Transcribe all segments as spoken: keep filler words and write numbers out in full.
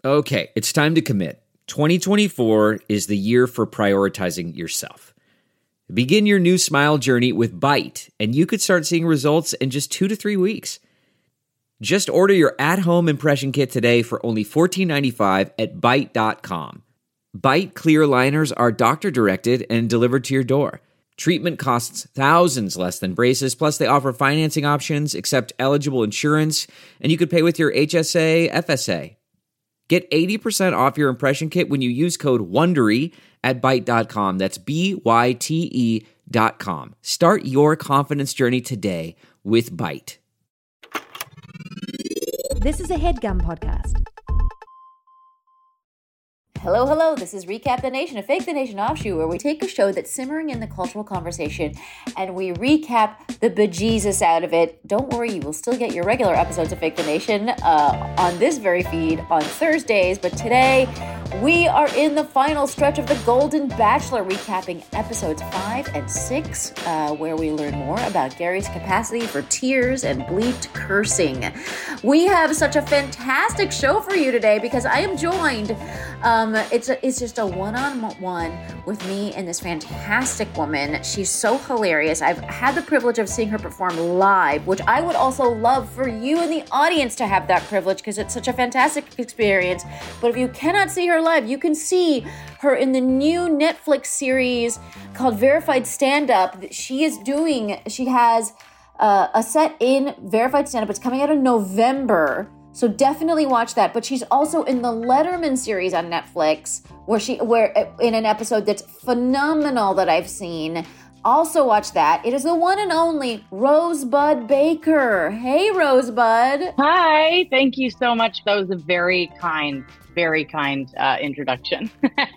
Okay, it's time to commit. twenty twenty-four is the year for prioritizing yourself. Begin your new smile journey with Byte, and you could start seeing results in just two to three weeks. Just order your at-home impression kit today for only fourteen ninety-five at byte dot com. Byte clear aligners are doctor-directed and delivered to your door. Treatment costs thousands less than braces, plus they offer financing options, accept eligible insurance, and you could pay with your H S A, F S A. Get eighty percent off your impression kit when you use code WONDERY at byte dot com. That's B Y T E dot com. Start your confidence journey today with Byte. This is a HeadGum podcast. Hello, hello. This is Recap the Nation, a Fake the Nation offshoot, where we take a show that's simmering in the cultural conversation and we recap the bejesus out of it. Don't worry, you will still get your regular episodes of Fake the Nation uh, on this very feed on Thursdays, but today we are in the final stretch of The Golden Bachelor, recapping episodes five and six, uh, where we learn more about Gary's capacity for tears and bleeped cursing. We have such a fantastic show for you today because I am joined. Um, it's a, it's just a one-on-one with me and this fantastic woman. She's so hilarious. I've had the privilege of seeing her perform live, which I would also love for you in the audience to have that privilege because it's such a fantastic experience. But if you cannot see her live, you can see her in the new Netflix series called Verified Stand-Up. She is doing, she has uh, a set in Verified Stand-Up. It's coming out in November. So definitely watch that. But she's also in the Letterman series on Netflix, where she, where in an episode that's phenomenal that I've seen. Also watch that. It is the one and only Rosebud Baker. Hey, Rosebud. Hi. Thank you so much. That was a very kind, very kind uh, introduction.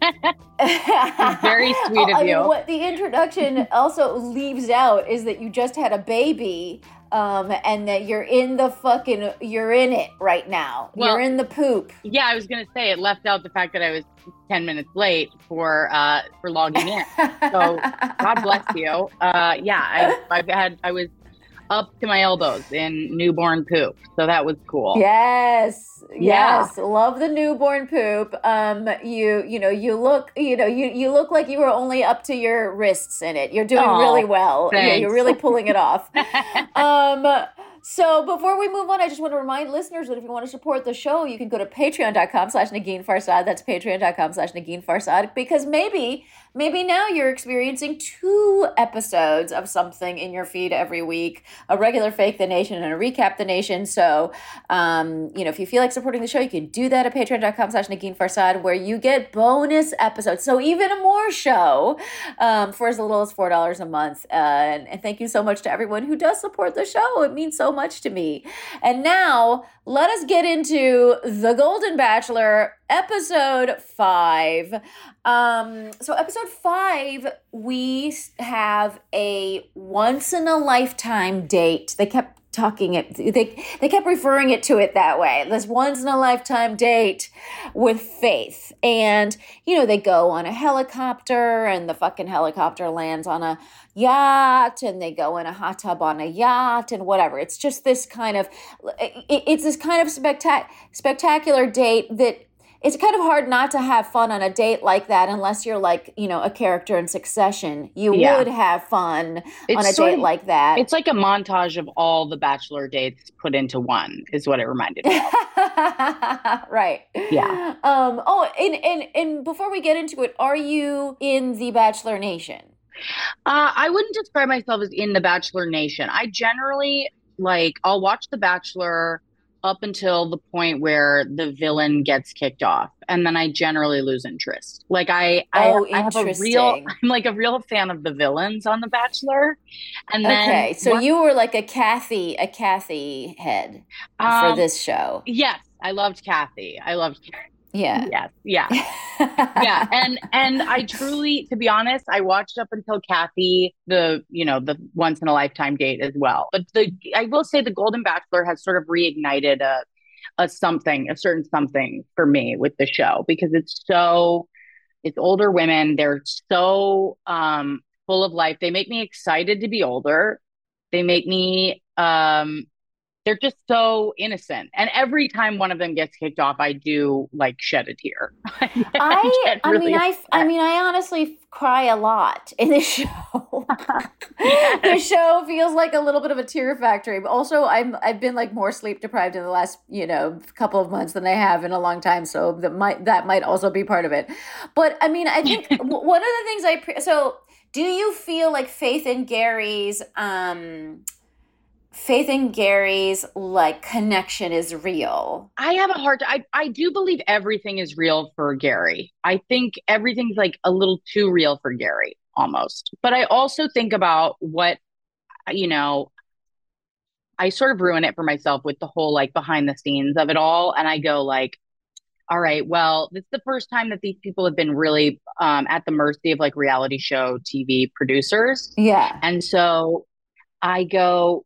Very sweet of I you. mean, what the introduction also leaves out is that you just had a baby. Um, and that you're in the fucking, you're in it right now. Well, you're in the poop. Yeah, I was going to say it left out the fact that I was ten minutes late for, uh, for logging in. So God bless you. Uh, yeah, I, I've had, I was up to my elbows in newborn poop. So that was cool. Yes. Yeah. Yes. Love the newborn poop. Um, you, you know, you look, you know, you, you look like you were only up to your wrists in it. You're doing Aww, really well. thanks. Yeah, you're really pulling it off. um, So before we move on, I just want to remind listeners that if you want to support the show, you can go to patreon.com slash Negin Farsad. That's patreon.com slash Negin Farsad. Because maybe, maybe now you're experiencing two episodes of something in your feed every week, a regular Fake the Nation and a Recap the Nation. So, um, you know, if you feel like supporting the show, you can do that at patreon.com slash Negin Farsad, where you get bonus episodes. So even more show um, for as little as four dollars a month. Uh, and, and thank you so much to everyone who does support the show. It means so much to me. And now let us get into The Golden Bachelor, episode five. Um, so episode five, we have a once in a lifetime date. They kept talking it, they, they kept referring it to it that way. This once in a lifetime date with Faith. And, you know, they go on a helicopter and the fucking helicopter lands on a yacht and they go in a hot tub on a yacht and whatever. It's just this kind of, it, it's this kind of spectac- spectacular date that it's kind of hard not to have fun on a date like that unless you're like, you know, a character in Succession. You yeah. would have fun it's on a date of, like that. It's like a montage of all the Bachelor dates put into one is what it reminded me of. Right. Yeah. Um, oh, and, and, and before we get into it, are you in the Bachelor Nation? Uh, I wouldn't describe myself as in the Bachelor Nation. I generally, like, I'll watch The Bachelor up until the point where the villain gets kicked off. And then I generally lose interest. Like I, oh, I, I have a real, I'm like a real fan of the villains on The Bachelor. And then okay, so one, you were like a Kathy, a Kathy head um, for this show. Yes, I loved Kathy. I loved Yeah. Yes. Yeah. Yeah. And, and I truly, to be honest, I watched up until Kathy, the, you know, the once in a lifetime date as well. But the, I will say the Golden Bachelor has sort of reignited a, a something, a certain something for me with the show, because it's so, it's older women. They're so um, full of life. They make me excited to be older. They make me, um, they're just so innocent. And every time one of them gets kicked off, I do like shed a tear. I, I, I mean, I, I mean, I honestly cry a lot in this show. Yes. The show feels like a little bit of a tear factory. But also, I'm, I've been like more sleep deprived in the last, you know, couple of months than I have in a long time. So that might, that might also be part of it. But I mean, I think one of the things I, pre- so do you feel like Faith and Gary's, um, Faith and Gary's like connection is real? I have a hard time. I, I do believe everything is real for Gary. I think everything's like a little too real for Gary almost. But I also think about what, you know, I sort of ruin it for myself with the whole like behind the scenes of it all. And I go like, all right, well, this is the first time that these people have been really um, at the mercy of like reality show T V producers. Yeah. And so I go,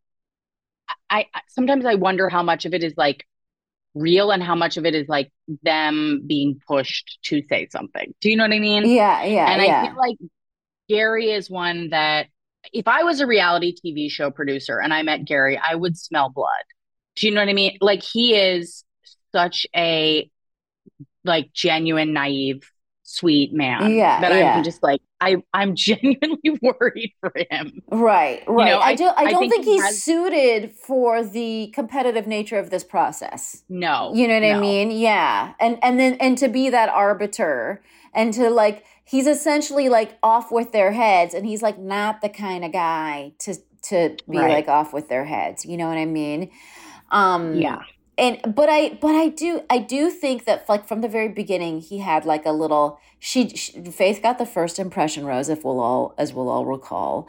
I sometimes I wonder how much of it is like real and how much of it is like them being pushed to say something. Do you know what I mean? Yeah, yeah. And yeah. I feel like Gary is one that if I was a reality T V show producer and I met Gary, I would smell blood. Do you know what I mean? Like he is such a like genuine, naive, sweet man. Yeah, that yeah. I'm just like I I'm genuinely worried for him. Right, right. You know, I, I, do. I I don't think think he he's has- suited for the competitive nature of this process. No, You know what I no. mean? Yeah, and and then and to be that arbiter and to like he's essentially like off with their heads, and he's like not the kind of guy to to be Right. like off with their heads. You know what I mean? Um, Yeah. And but I but I do I do think that like from the very beginning he had like a little she, she Faith got the first impression rose, if we'll all as we'll all recall,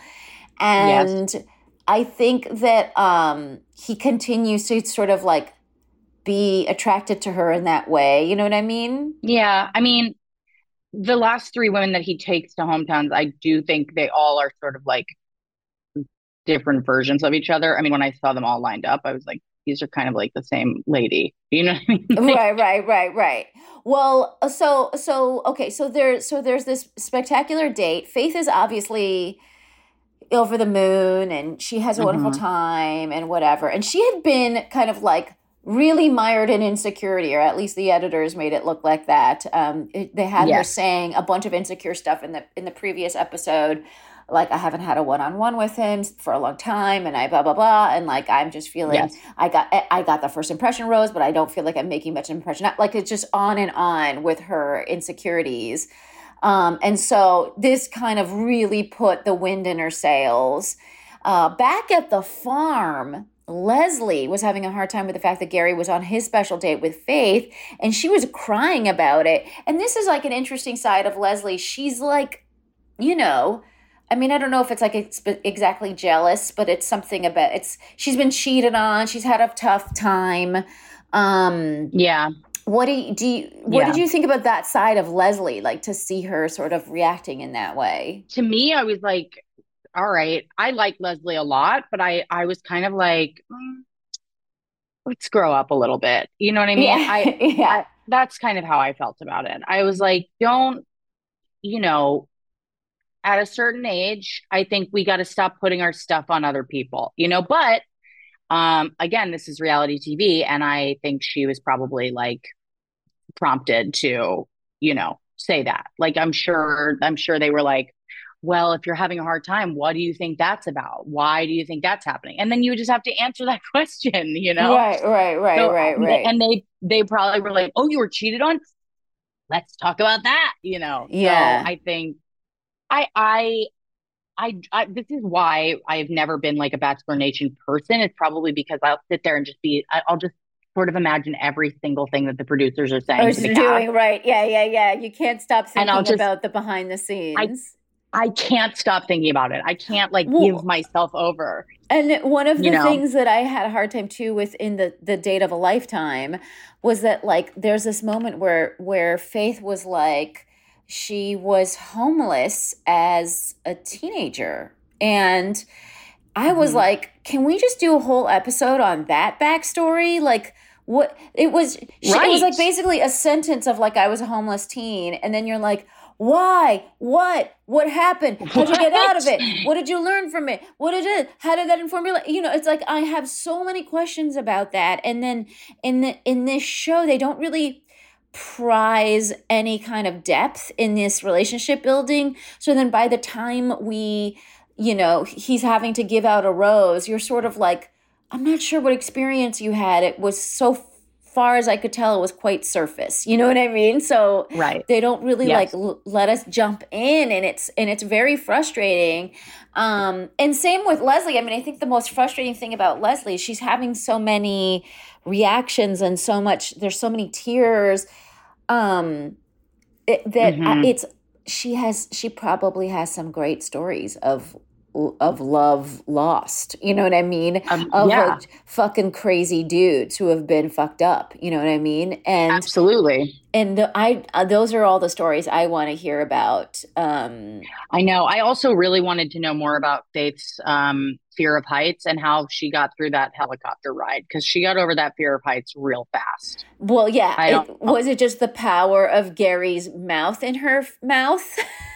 and Yes. I think that um he continues to sort of like be attracted to her in that way. You know what I mean? Yeah, I mean, the last three women that he takes to hometowns, I do think they all are sort of like different versions of each other. I mean, when I saw them all lined up, I was like, these are kind of like the same lady. You know what I mean? Like, Right, right, right, right. Well, so so okay, so there so there's this spectacular date. Faith is obviously over the moon and she has a wonderful Mhm. time and whatever. And she had been kind of like really mired in insecurity, or at least the editors made it look like that. Um, it, they had her Yes. saying a bunch of insecure stuff in the in the previous episode, like I haven't had a one on one with him for a long time, and I blah blah blah, and like I'm just feeling Yes. I got I got the first impression rose, but I don't feel like I'm making much impression. Like it's just on and on with her insecurities. Um, and so this kind of really put the wind in her sails. Uh, back at the farm, Leslie was having a hard time with the fact that Gary was on his special date with Faith, and she was crying about it. And this is like an interesting side of Leslie. She's like, you know, I mean, I don't know if it's like it's exactly jealous, but it's something about it's. She's been cheated on. She's had a tough time. Um, Yeah. what do you, do you, what Yeah. did you think about that side of Leslie? Like to see her sort of reacting in that way? To me, I was like, all right, I like Leslie a lot, but I, I was kind of like, mm, let's grow up a little bit. You know what I mean? Yeah, I, yeah, I, that's kind of how I felt about it. I was like, don't, you know, at a certain age, I think we got to stop putting our stuff on other people, you know, but um, again, this is reality T V. And I think she was probably like prompted to, you know, say that. Like, I'm sure, I'm sure they were like, well, if you're having a hard time, what do you think that's about? Why do you think that's happening? And then you just have to answer that question, you know? right, right, right, So, right, right. and they, they probably were like, oh, you were cheated on? Let's talk about that, you know? Yeah. So I think I, I, I, I, this is why I've never been like a Bachelor Nation person. It's probably because I'll sit there and just be, I- I'll just sort of imagine every single thing that the producers are saying I to was the doing cast. right. Yeah, yeah, yeah. You can't stop And I'll thinking just- about the behind the scenes. I can't stop thinking about it. I can't like Well- give myself over. And one of the You know? things that I had a hard time too with in the the date of a lifetime was that like there's this moment where where Faith was like she was homeless as a teenager, and I was Mhm. like, can we just do a whole episode on that backstory? Like what it was she, it was Right. like basically a sentence of like I was a homeless teen, and then you're like, Why? What? What happened? How'd you get out of it? What did you learn from it? What did it? How did that inform your life? You know, it's like I have so many questions about that. And then in the in this show, they don't really prize any kind of depth in this relationship building. So then by the time we, you know, he's having to give out a rose, you're sort of like, I'm not sure what experience you had. It was so far as I could tell, it was quite surface. You know what I mean? So right. they don't really Yes. like l- let us jump in, and it's and it's very frustrating. Um, and same with Leslie. I mean, I think the most frustrating thing about Leslie is she's having so many reactions and so much. There's so many tears. Um, it, that Mhm. I, it's she has she probably has some great stories of of love lost. You know what I mean? Um, of yeah. like fucking crazy dudes who have been fucked up. You know what I mean? And Absolutely. and the, I uh, those are all the stories I want to hear about. Um, I know. I also really wanted to know more about Faith's um, fear of heights and how she got through that helicopter ride, because she got over that fear of heights real fast. well, yeah. I don't It, was it just the power of Gary's mouth in her f- mouth?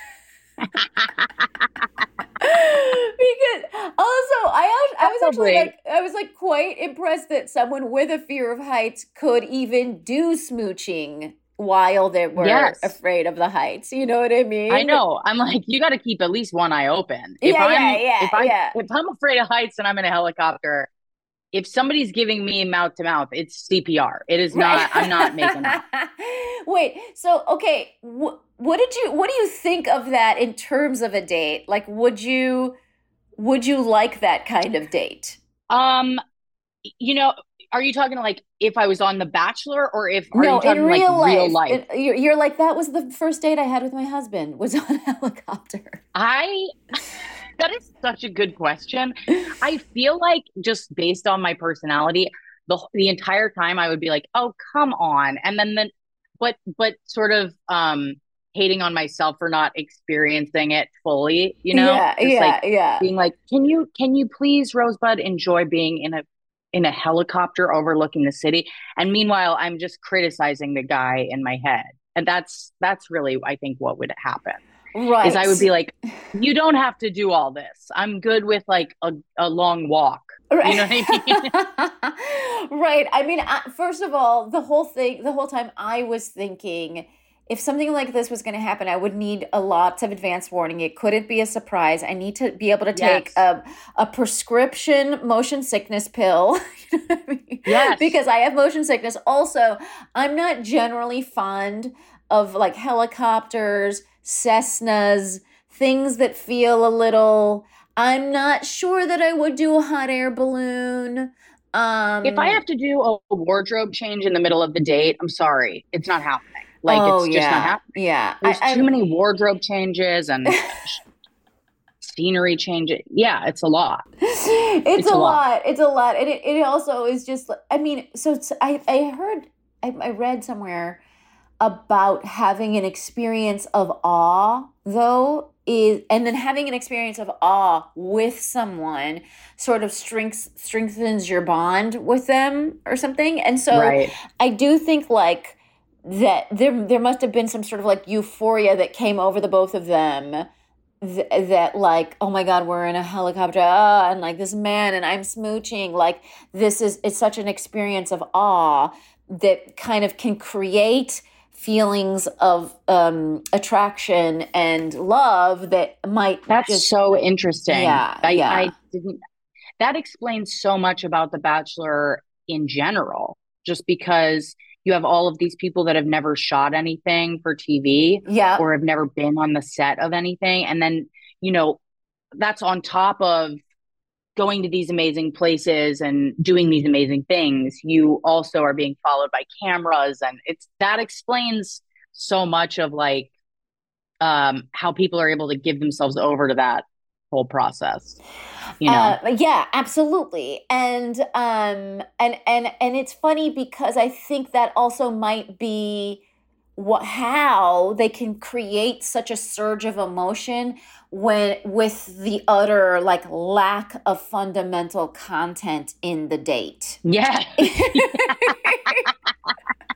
Because also I I was actually Probably. like I was like quite impressed that someone with a fear of heights could even do smooching while they were Yes. afraid of the heights. You know what I mean? I know. I'm like, you got to keep at least one eye open. If Yeah, I'm yeah, yeah, if I yeah. if I'm afraid of heights and I'm in a helicopter, if somebody's giving me mouth to mouth, it's C P R. It is not. I'm not making that. Wait, so okay, wh- what did you what do you think of that in terms of a date? Like would you would you like that kind of date? Um, you know, are you talking like if I was on The Bachelor, or if are No, you talking in real like real life. life? In- you're, you're like that was the first date I had with my husband was on a helicopter. I that is such a good question. I feel like just based on my personality, the the entire time I would be like, "Oh, come on." And then then but but sort of um hating on myself for not experiencing it fully, you know? Yeah, Just yeah, like yeah. being like, "Can you can you please, Rosebud, enjoy being in a in a helicopter overlooking the city?" And meanwhile, I'm just criticizing the guy in my head. And that's that's really I think what would happen. Right. Is I would be like, you don't have to do all this. I'm good with like a, a long walk. Right. You know what I mean? Right. I mean, I, first of all, the whole thing, the whole time I was thinking, if something like this was going to happen, I would need a lot of advance warning. It couldn't be a surprise. I need to be able to take Yes. a, a prescription motion sickness pill. You know what I mean? Yes. Because I have motion sickness. Also, I'm not generally fond of like helicopters, Cessnas, things that feel a little. I'm not sure that I would do a hot air balloon. Um, If I have to do a wardrobe change in the middle of the date, I'm sorry. It's not happening. Like, oh, it's just yeah, not happening. yeah. There's I, too I'm- many wardrobe changes and scenery changes. Yeah, it's a lot. it's, It's a a lot. lot. It's a lot, and it, it also is just. I mean, so it's, I I heard I, I read somewhere about having an experience of awe, though, is and then having an experience of awe with someone sort of strengths strengthens your bond with them or something. And so Right. I do think like that there there must have been some sort of like euphoria that came over the both of them. Th- that like, oh my God, we're in a helicopter, ah, and like this man and I'm smooching. Like this is it's such an experience of awe that kind of can create feelings of um, attraction and love that might That's just so interesting. Yeah, I, yeah. I didn't. That explains so much about The Bachelor in general, just because you have all of these people that have never shot anything for T V yeah or have never been on the set of anything. And then, you know, that's on top of going to these amazing places and doing these amazing things. You also are being followed by cameras, and it's that explains so much of like um how people are able to give themselves over to that whole process. You know, Uh, yeah, absolutely. And um and and and it's funny because I think that also might be what how they can create such a surge of emotion when with the utter like lack of fundamental content in the date. yeah.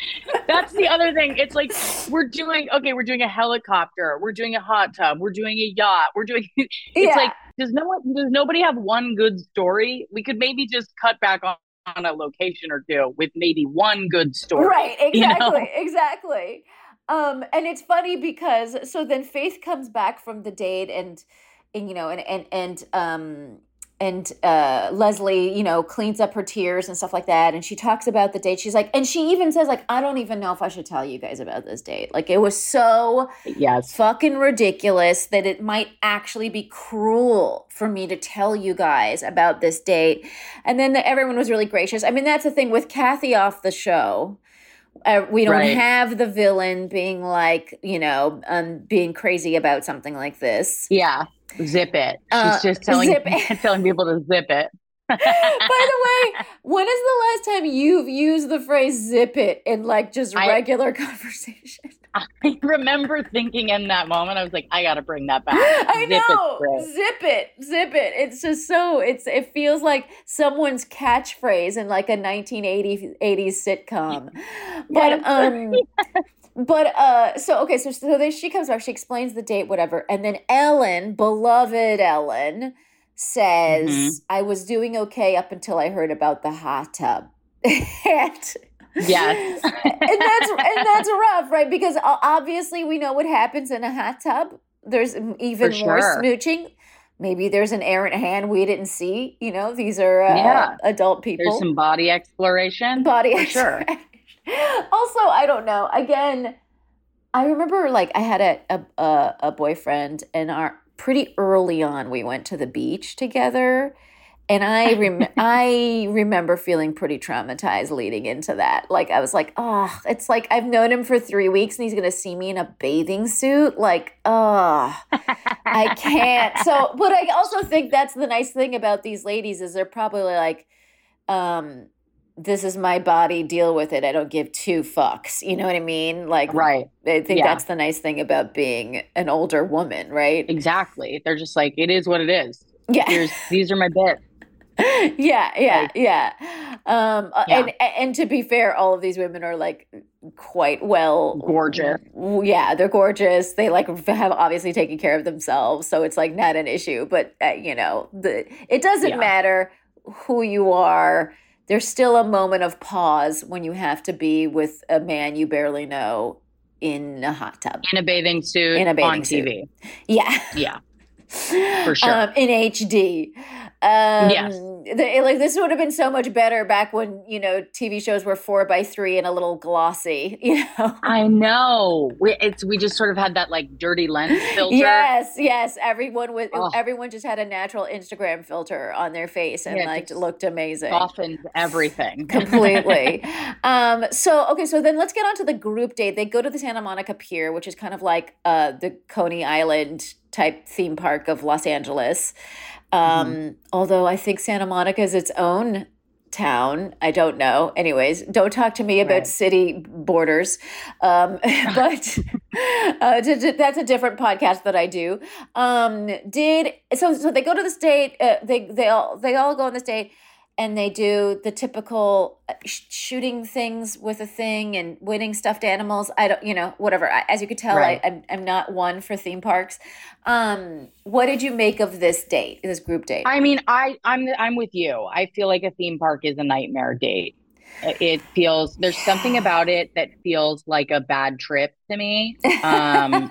That's the other thing. It's like we're doing okay, we're doing a helicopter, we're doing a hot tub, we're doing a yacht, we're doing it's Yeah. like does no one does nobody have one good story? We could maybe just cut back on, on a location or two with maybe one good story. Right, exactly, you know? exactly. Um, and it's funny because so then Faith comes back from the date and and you know and and and um and uh Leslie, you know, cleans up her tears and stuff like that, and she talks about the date. She's like, and she even says like, I don't even know if I should tell you guys about this date. Like it was so Yes. fucking ridiculous that it might actually be cruel for me to tell you guys about this date. And then the, everyone was really gracious. I mean, that's the thing with Kathy off the show. Uh, we don't Right. have the villain being like, you know, um, being crazy about something like this. Yeah. Zip it. She's Uh, just telling zip it. telling people to zip it. By the way, when is the last time you've used the phrase zip it in like just I- regular conversation? I remember thinking in that moment, I was like, I gotta bring that back. I Zip know. it, Zip it. Zip it. It's just so it's it feels like someone's catchphrase in like a nineteen eighties sitcom. But Yes. um but uh so okay, so so then she comes back, she explains the date, whatever, and then Ellen, beloved Ellen, says, Mhm. I was doing okay up until I heard about the hot tub. and Yes. and that's and that's rough, right? Because o- obviously we know what happens in a hot tub. There's m- even For more sure. smooching. Maybe there's an errant hand we didn't see. You know, these are uh, Yeah. adult people. There's some body exploration. Body for sure. exploration. Also, I don't know. Again, I remember like I had a a a, a boyfriend, and our pretty early on we went to the beach together. And I rem- I remember feeling pretty traumatized leading into that. Like I was like, oh, it's like I've known him for three weeks and he's gonna see me in a bathing suit. Like, oh, I can't. So, but I also think that's the nice thing about these ladies is they're probably like, um, this is my body, deal with it. I don't give two fucks. You know what I mean? Like, Right. I think Yeah. that's the nice thing about being an older woman, right? Exactly. They're just like, it is what it is. Yeah. Here's these are my bits. yeah, yeah, Like- yeah. Um, uh, Yeah. and and to be fair, all of these women are like quite well Gorgeous. w- Yeah, they're gorgeous. They like have obviously taken care of themselves, so it's like not an issue. But uh, you know, the it doesn't Yeah. matter who you are. There's still a moment of pause when you have to be with a man you barely know in a hot tub. In a bathing suit In a bathing on T V. suit. Yeah. Yeah. For sure. Um, in H D. Um, Yes. the- like this would have been so much better back when, you know, T V shows were four by three and a little glossy, you know? I know. We it's we just sort of had that like dirty lens filter. Yes, yes. Everyone with Oh. everyone just had a natural Instagram filter on their face and Yeah, like just looked amazing. Softened everything. Completely. um, so okay, so then let's get on to the group date. They go to the Santa Monica Pier, which is kind of like uh, the Coney Island type theme park of Los Angeles. Um, Mm-hmm. Although I think Santa Monica is its own town. I don't know. Anyways, don't talk to me about Right. city borders. Um, but uh, d- d- that's a different podcast that I do. Um, did so? So they go to this date. Uh, they they all they all go on this date, and they do the typical uh, sh- shooting things with a thing and winning stuffed animals. I don't, you know, whatever. I, as you could tell, Right. I, I'm I'm not one for theme parks. Um, what did you make of this date? This group date? I mean, I I'm I'm with you. I feel like a theme park is a nightmare date. It it feels there's something about it that feels like a bad trip to me. Um,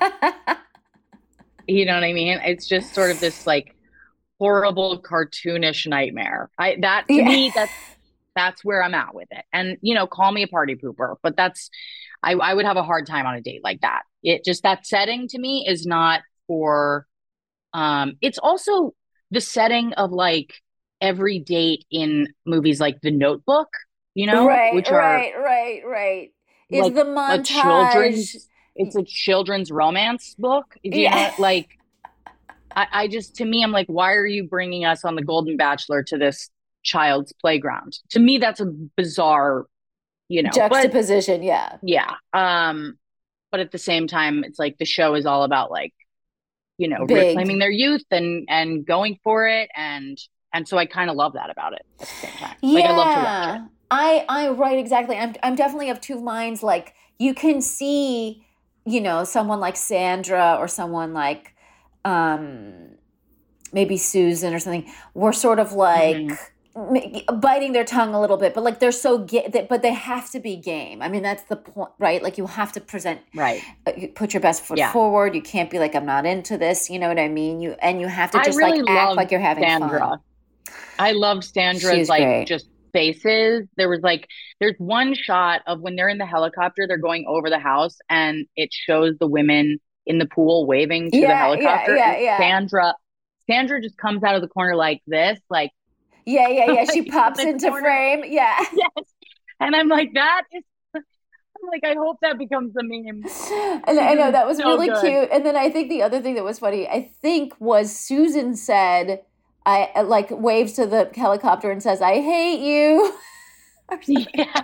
you know what I mean? It's just sort of this like horrible cartoonish nightmare. I that to Yeah. me that's that's where I'm at with it. And you know, call me a party pooper, but that's I I would have a hard time on a date like that. It just that setting to me is not for um it's also the setting of like every date in movies like The Notebook, you know, right, which are right, right, right. Is like the a montage? children's it's a children's romance book. Do you Yeah. know, like I, I just to me I'm like, why are you bringing us on The Golden Bachelor to this child's playground? To me that's a bizarre, you know, but Juxtaposition, yeah. yeah. Um but at the same time it's like the show is all about like, you know, Big. reclaiming their youth and and going for it and and so I kind of love that about it at the same time. Yeah. Like I love to watch it. I, I, right, exactly. I'm, I'm definitely of two minds. Like, you can see, you know, someone like Sandra or someone like, um, maybe Susan or something, were sort of like Mm-hmm. biting their tongue a little bit, but like they're so ga- that, but they have to be game. I mean, that's the point, right? Like you have to present, Right. uh, you put your best foot Yeah. forward. You can't be like, I'm not into this. You know what I mean? You and you have to I just really like act loved like you're having Sandra. fun. I loved Sandra's She's like great. just faces. There was like there's one shot of when they're in the helicopter, they're going over the house, and it shows the women in the pool waving to the Yeah, yeah, helicopter. yeah, And yeah, Sandra, Sandra just comes out of the corner like this, like yeah, yeah, yeah. She like, pops in the into corner. frame. Yeah. Yes. And I'm like, that is I'm like, I hope that becomes a meme. And I know It's that was so really good. cute. And then I think the other thing that was funny, I think, was Susan said, I like waves to the helicopter and says, "I hate you." Or something. Yeah.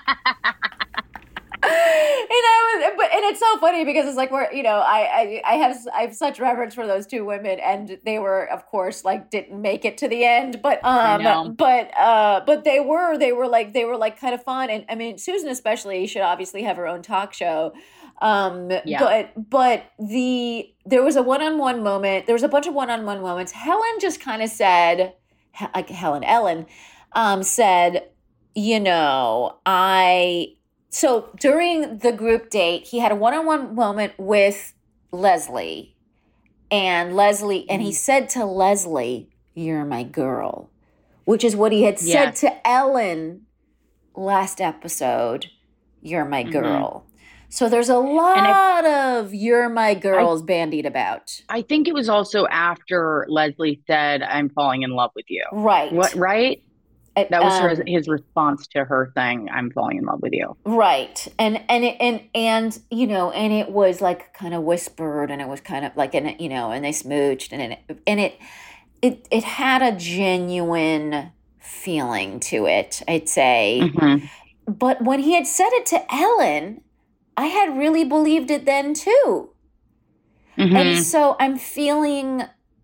And I was, but and it's so funny because it's like we're, you know, I, I I have I have such reverence for those two women, and they were, of course, like didn't make it to the end, but I know. um, but uh, but they were they were like they were like kind of fun, and I mean Susan especially should obviously have her own talk show, um, Yeah. but but the there was a one on one moment, there was a bunch of one on one moments. Helen just kind of said, He- like Helen Ellen, um, said, you know, I. So during the group date, he had a one-on-one moment with Leslie, and Leslie, and he said to Leslie, "You're my girl," which is what he had said Yes. to Ellen last episode. "You're my Mhm. girl." So there's a lot of "you're my girls" bandied about. I think it was also after Leslie said, "I'm falling in love with you." Right. What? Right? Uh, That was her, um, his response to her saying, "I'm falling in love with you." Right. And and it, and and you know, and it was like kind of whispered, and it was kind of like, and you know, and they smooched, and it and it it it had a genuine feeling to it, I'd say. Mhm. But when he had said it to Ellen, I had really believed it then too. Mhm. And so I'm feeling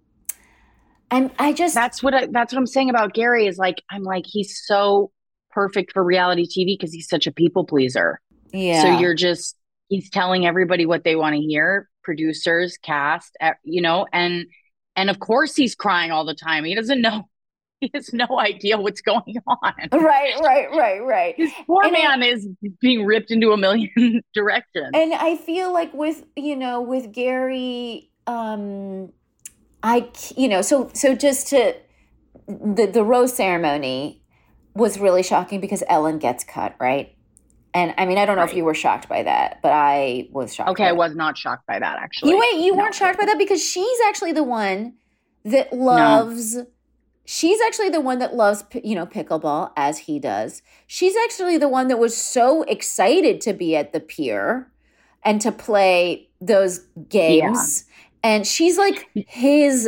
I'm I just That's what I, that's what I'm saying about Gary is like, I'm like, he's so perfect for reality T V because he's such a people pleaser. yeah. So you're just, he's telling everybody what they want to hear, producers, cast, eh, you know, and, and of course he's crying all the time. He doesn't know, he has no idea what's going on. Right, right, right, right. This poor And I- man is being ripped into a million directions. And I feel like with, you know, with Gary, um, I, c- you know, so, so just to, the, the rose ceremony was really shocking because Ellen gets cut, right? And I mean, I don't know if Right. you were shocked by that, but I was shocked. Okay, by I that. was not shocked by that actually. You wait, you No. weren't shocked by that because she's actually the one that loves, she's actually the one that loves, pi- you know, pickleball as he does. She's actually the one that was so excited to be at the pier and to play those games. And she's like his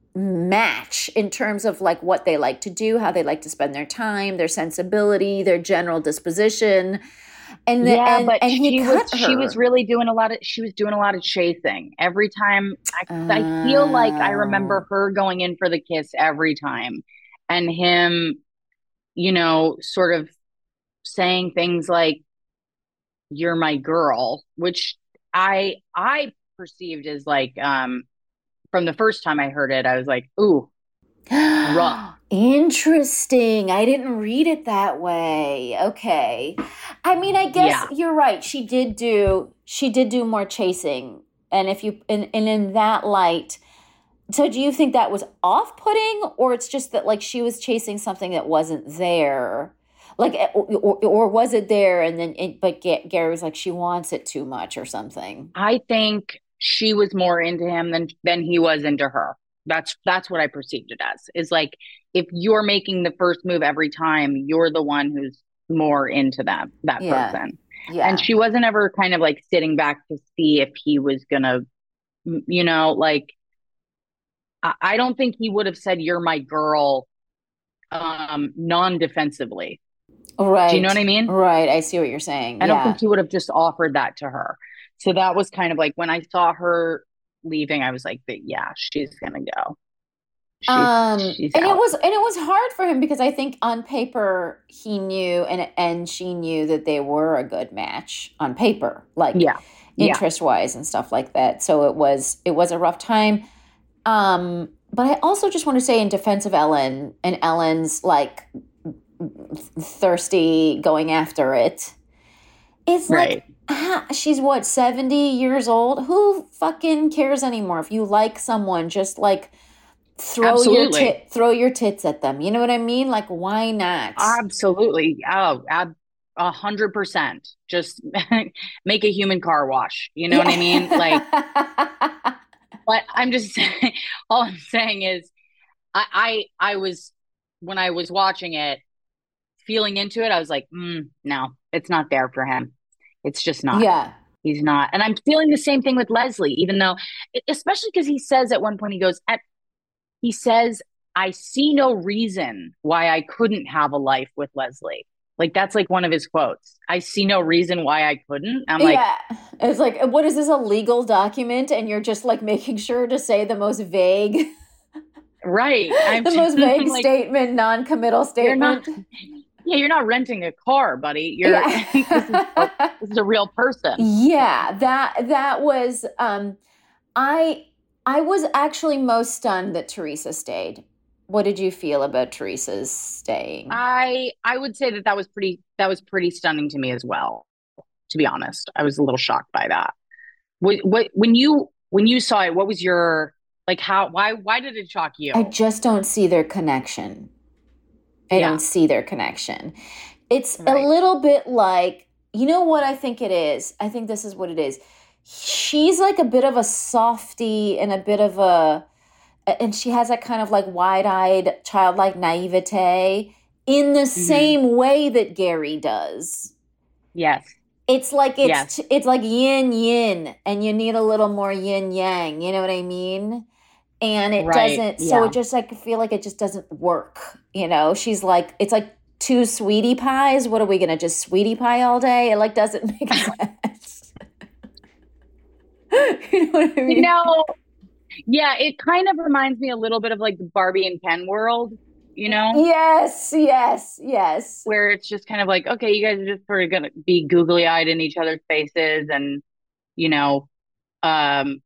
match in terms of like what they like to do, how they like to spend their time, their sensibility, their general disposition. And the, Yeah, and, but and he she cut was she was her. really doing a lot of she was doing a lot of chasing every time. I, I feel like I remember her going in for the kiss every time, and him, you know, sort of saying things like "You're my girl," which I I perceived as like um from the first time I heard it, I was like, "Ooh, rough." Interesting. I didn't read it that way. Okay. I mean, I guess Yeah. you're right. She did do she did do more chasing. And if you and, and in that light, so do you think that was off-putting, or it's just that like she was chasing something that wasn't there? Like or, or, or was it there and then it, but Ga- Gary was like she wants it too much or something? I think she was more into him than than he was into her. That's that's what I perceived it as. Is like if you're making the first move every time, you're the one who's more into that that Yeah. person. Yeah. And she wasn't ever kind of like sitting back to see if he was gonna, m- you know, like I, I don't think he would have said "You're my girl" um non-defensively. Right. Do you know what I mean? Right. I see what you're saying. I don't Yeah. think he would have just offered that to her. So that was kind of like when I saw her leaving, I was like, "But yeah, she's gonna go." She's, um, she's and out. it was and it was hard for him because I think on paper he knew and and she knew that they were a good match on paper, like Yeah. Yeah. interest wise and stuff like that. So it was it was a rough time. Um, but I also just want to say in defense of Ellen and Ellen's like thirsty going after it. It's like Right. ah, she's what, seventy years old? Who fucking cares anymore? If you like someone, just like throw your Absolutely. tit throw your tits at them. You know what I mean? Like, why not? Absolutely. Oh, ab- a hundred percent. Just make a human car wash. You know what I mean? Like, but I'm just saying, all I'm saying is I, I, I was, when I was watching it, feeling into it, I was like, mm, no, it's not there for him. It's just not. Yeah. He's not. And I'm feeling the same thing with Leslie, even though, especially because he says at one point, he goes, at, he says, I see no reason why I couldn't have a life with Leslie. Like, that's like one of his quotes. I see no reason why I couldn't. I'm like, yeah. It's like, what is this, a legal document? And you're just like making sure to say the most vague, right. I'm the most vague like, statement, non-committal statement. You're not, yeah, you're not renting a car, buddy. You're Yeah. this, is a, this is a real person. Yeah, that that was um I I was actually most stunned that Teresa stayed. What did you feel about Teresa's staying? I I would say that that was pretty that was pretty stunning to me as well. To be honest, I was a little shocked by that. What, what when you when you saw it, what was your like? How why why did it shock you? I just don't see their connection. I Yeah. don't see their connection. It's Right. a little bit like, you know what I think it is? I think this is what it is. She's like a bit of a softie and a bit of a, and she has that kind of like wide-eyed, childlike naivete in the same way that Gary does. Yes. It's like it's Yes. it's like yin yin, and you need a little more yin yang. You know what I mean? And it Right, doesn't. So yeah. it just like I feel like it just doesn't work. You know, she's like it's like two sweetie pies. What are we gonna just sweetie pie all day? It like doesn't make sense. You know what I mean? You know, yeah, it kind of reminds me a little bit of like the Barbie and Ken world, you know, Yes, yes, yes. where it's just kind of like, okay, you guys are just sort of going to be googly eyed in each other's faces. And, you know, um,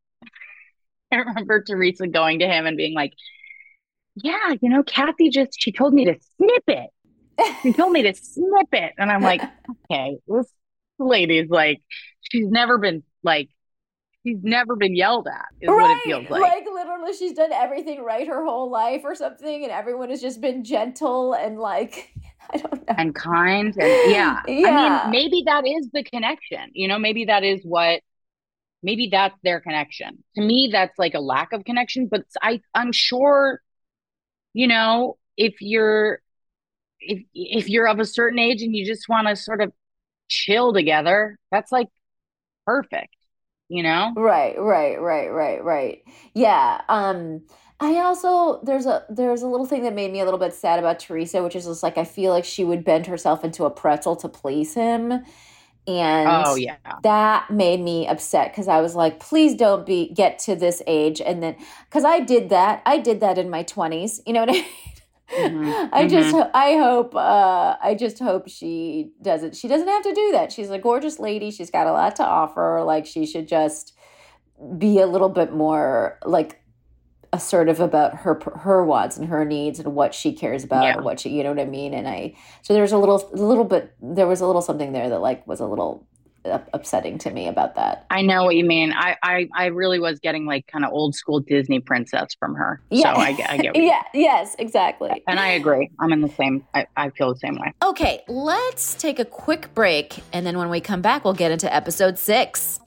I remember Teresa going to him and being like, yeah, you know, Kathy just, she told me to snip it. She told me to snip it. And I'm like, okay, this lady's like, she's never been like, she's never been yelled at, is what it feels like. Like literally she's done everything right her whole life or something, and everyone has just been gentle and like, I don't know. And kind. And yeah. Yeah. I mean, maybe that is the connection. You know, maybe that is what, maybe that's their connection. To me, that's like a lack of connection. But I, I'm sure, you know, if you're, if if you're of a certain age and you just want to sort of chill together, that's like perfect. You know? Right, right, right, right, right. Yeah. Um, I also there's a there's a little thing that made me a little bit sad about Teresa, which is just like I feel like she would bend herself into a pretzel to please him. And Oh, yeah. that made me upset because I was like, please don't be get to this age. And then because I did that, I did that in my twenties. You know what I mean? Mhm, I just I hope uh I just hope she doesn't she doesn't have to do that. She's a gorgeous lady. She's got a lot to offer. Like she should just be a little bit more like assertive about her her wants and her needs and what she cares about Yeah. and what she, you know what I mean? And I so there's a little a little bit there was a little something there that like was a little up- upsetting to me about that. I know what you mean. I, I, I really was getting like kind of old school Disney princess from her. Yeah. So I, get- I get what you- Yeah, yes, exactly. And I agree. I'm in the same, I, I feel the same way. Okay, let's take a quick break, and then when we come back, we'll get into episode six.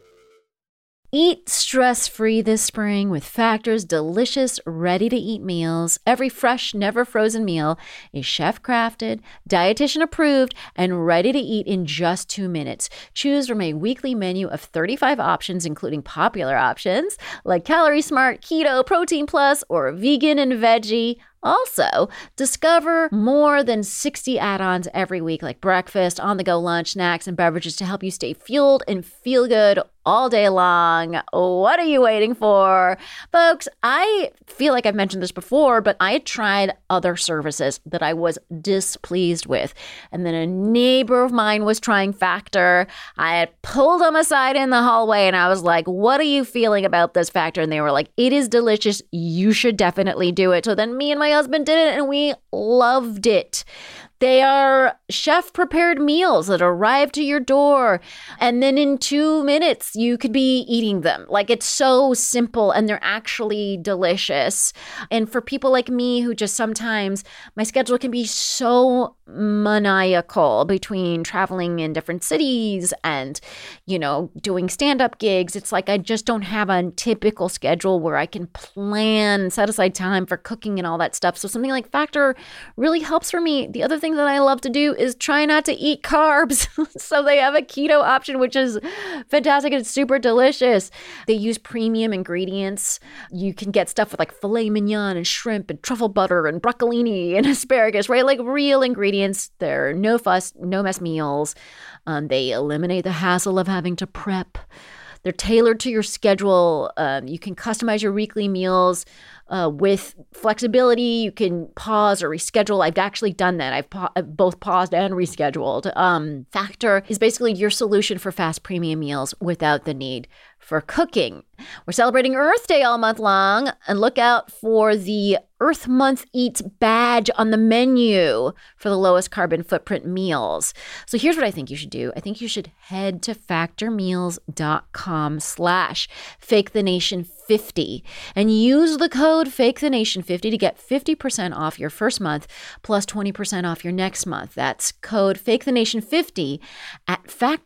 Eat stress-free this spring with Factor's delicious, ready-to-eat meals. Every fresh, never-frozen meal is chef-crafted, dietitian-approved, and ready to eat in just two minutes. Choose from a weekly menu of thirty-five options, including popular options like Calorie Smart, Keto, Protein Plus, or Vegan and Veggie. Also, discover more than sixty add-ons every week, like breakfast, on-the-go lunch, snacks, and beverages to help you stay fueled and feel good all day long. What are you waiting for? Folks, I feel like I've mentioned this before, but I had tried other services that I was displeased with. And then a neighbor of mine was trying Factor. I had pulled them aside in the hallway and I was like, what are you feeling about this Factor? And they were like, it is delicious. You should definitely do it. So then me and my husband did it and we loved it. They are chef-prepared meals that arrive to your door, and then in two minutes, you could be eating them. Like, it's so simple, and they're actually delicious. And for people like me who just sometimes, my schedule can be so maniacal between traveling in different cities and, you know, doing stand-up gigs. It's like I just don't have a typical schedule where I can plan, set aside time for cooking and all that stuff. So something like Factor really helps for me. The other thing that I love to do is try not to eat carbs. So they have a keto option, which is fantastic. It's super delicious. They use premium ingredients. You can get stuff with like filet mignon and shrimp and truffle butter and broccolini and asparagus, right? Like real ingredients. They're no fuss, no mess meals. Um, they eliminate the hassle of having to prep. They're tailored to your schedule. Um, you can customize your weekly meals uh, with flexibility. You can pause or reschedule. I've actually done that. I've, pa- I've both paused and rescheduled. Um, Factor is basically your solution for fast premium meals without the need for cooking. We're celebrating Earth Day all month long, and look out for the Earth Month Eats badge on the menu for the lowest carbon footprint meals. So here's what I think you should do. I think you should head to factormeals.com slash fake the nation 50 and use the code fake the nation fifty to get fifty percent off your first month plus twenty percent off your next month. That's code fake the nation 50 at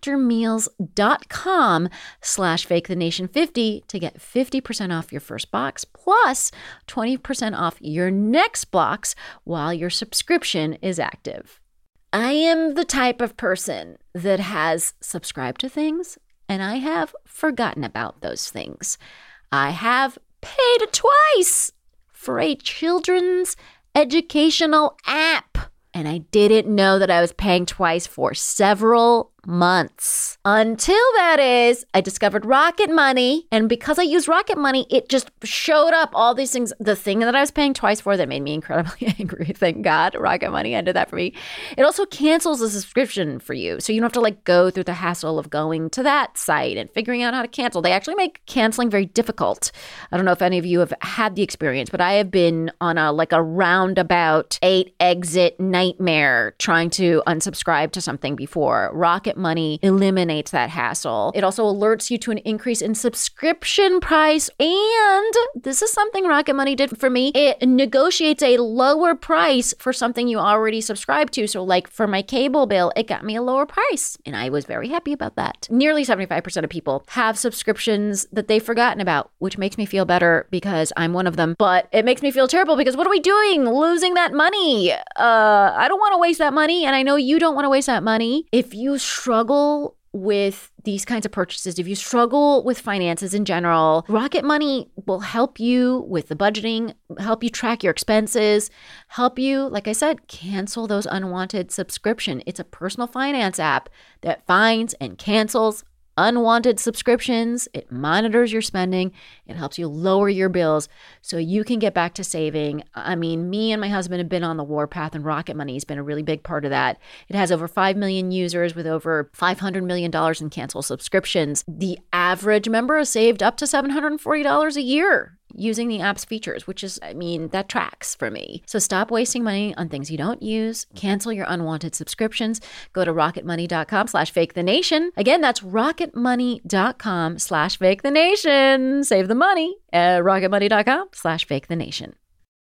factormeals.com slash fake the nation 50 to get fifty percent off your first box plus twenty percent off your next box while your subscription is active. I am the type of person that has subscribed to things and I have forgotten about those things. I have paid twice for a children's educational app, and I didn't know that I was paying twice for several months. Until that is, I discovered Rocket Money. And because I use Rocket Money, it just showed up all these things. The thing that I was paying twice for that made me incredibly angry. Thank God Rocket Money ended that for me. It also cancels the subscription for you. So you don't have to like go through the hassle of going to that site and figuring out how to cancel. They actually make canceling very difficult. I don't know if any of you have had the experience, but I have been on a like a roundabout eight exit nightmare trying to unsubscribe to something before. Rocket Money eliminates that hassle. It also alerts you to an increase in subscription price. And this is something Rocket Money did for me. It negotiates a lower price for something you already subscribe to. So like for my cable bill, it got me a lower price. And I was very happy about that. Nearly seventy-five percent of people have subscriptions that they've forgotten about, which makes me feel better because I'm one of them. But it makes me feel terrible because what are we doing? Losing that money. Uh, I don't want to waste that money. And I know you don't want to waste that money. If you struggle with these kinds of purchases, if you struggle with finances in general, Rocket Money will help you with the budgeting, help you track your expenses, help you, like I said, cancel those unwanted subscriptions. It's a personal finance app that finds and cancels unwanted subscriptions. It monitors your spending. It helps you lower your bills so you can get back to saving. I mean, me and my husband have been on the warpath, and Rocket Money has been a really big part of that. It has over five million users with over five hundred million dollars in canceled subscriptions. The average member has saved up to seven hundred forty dollars a year using the app's features, which is, I mean, that tracks for me. So stop wasting money on things you don't use. Cancel your unwanted subscriptions. Go to rocketmoney.com slash fake the nation. Again, that's rocketmoney.com slash fake the nation. Save the money at rocketmoney.com slash fake the nation.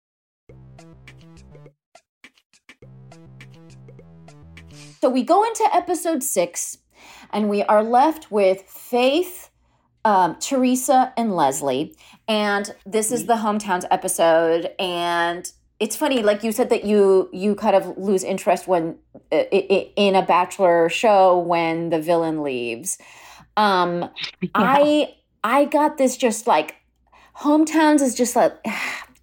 So we go into episode six and we are left with Faith, um, Teresa, and Leslie. And this is the hometowns episode. And it's funny, like you said, that you you kind of lose interest when in a Bachelor show when the villain leaves. Um, yeah. I I got this just like hometowns is just like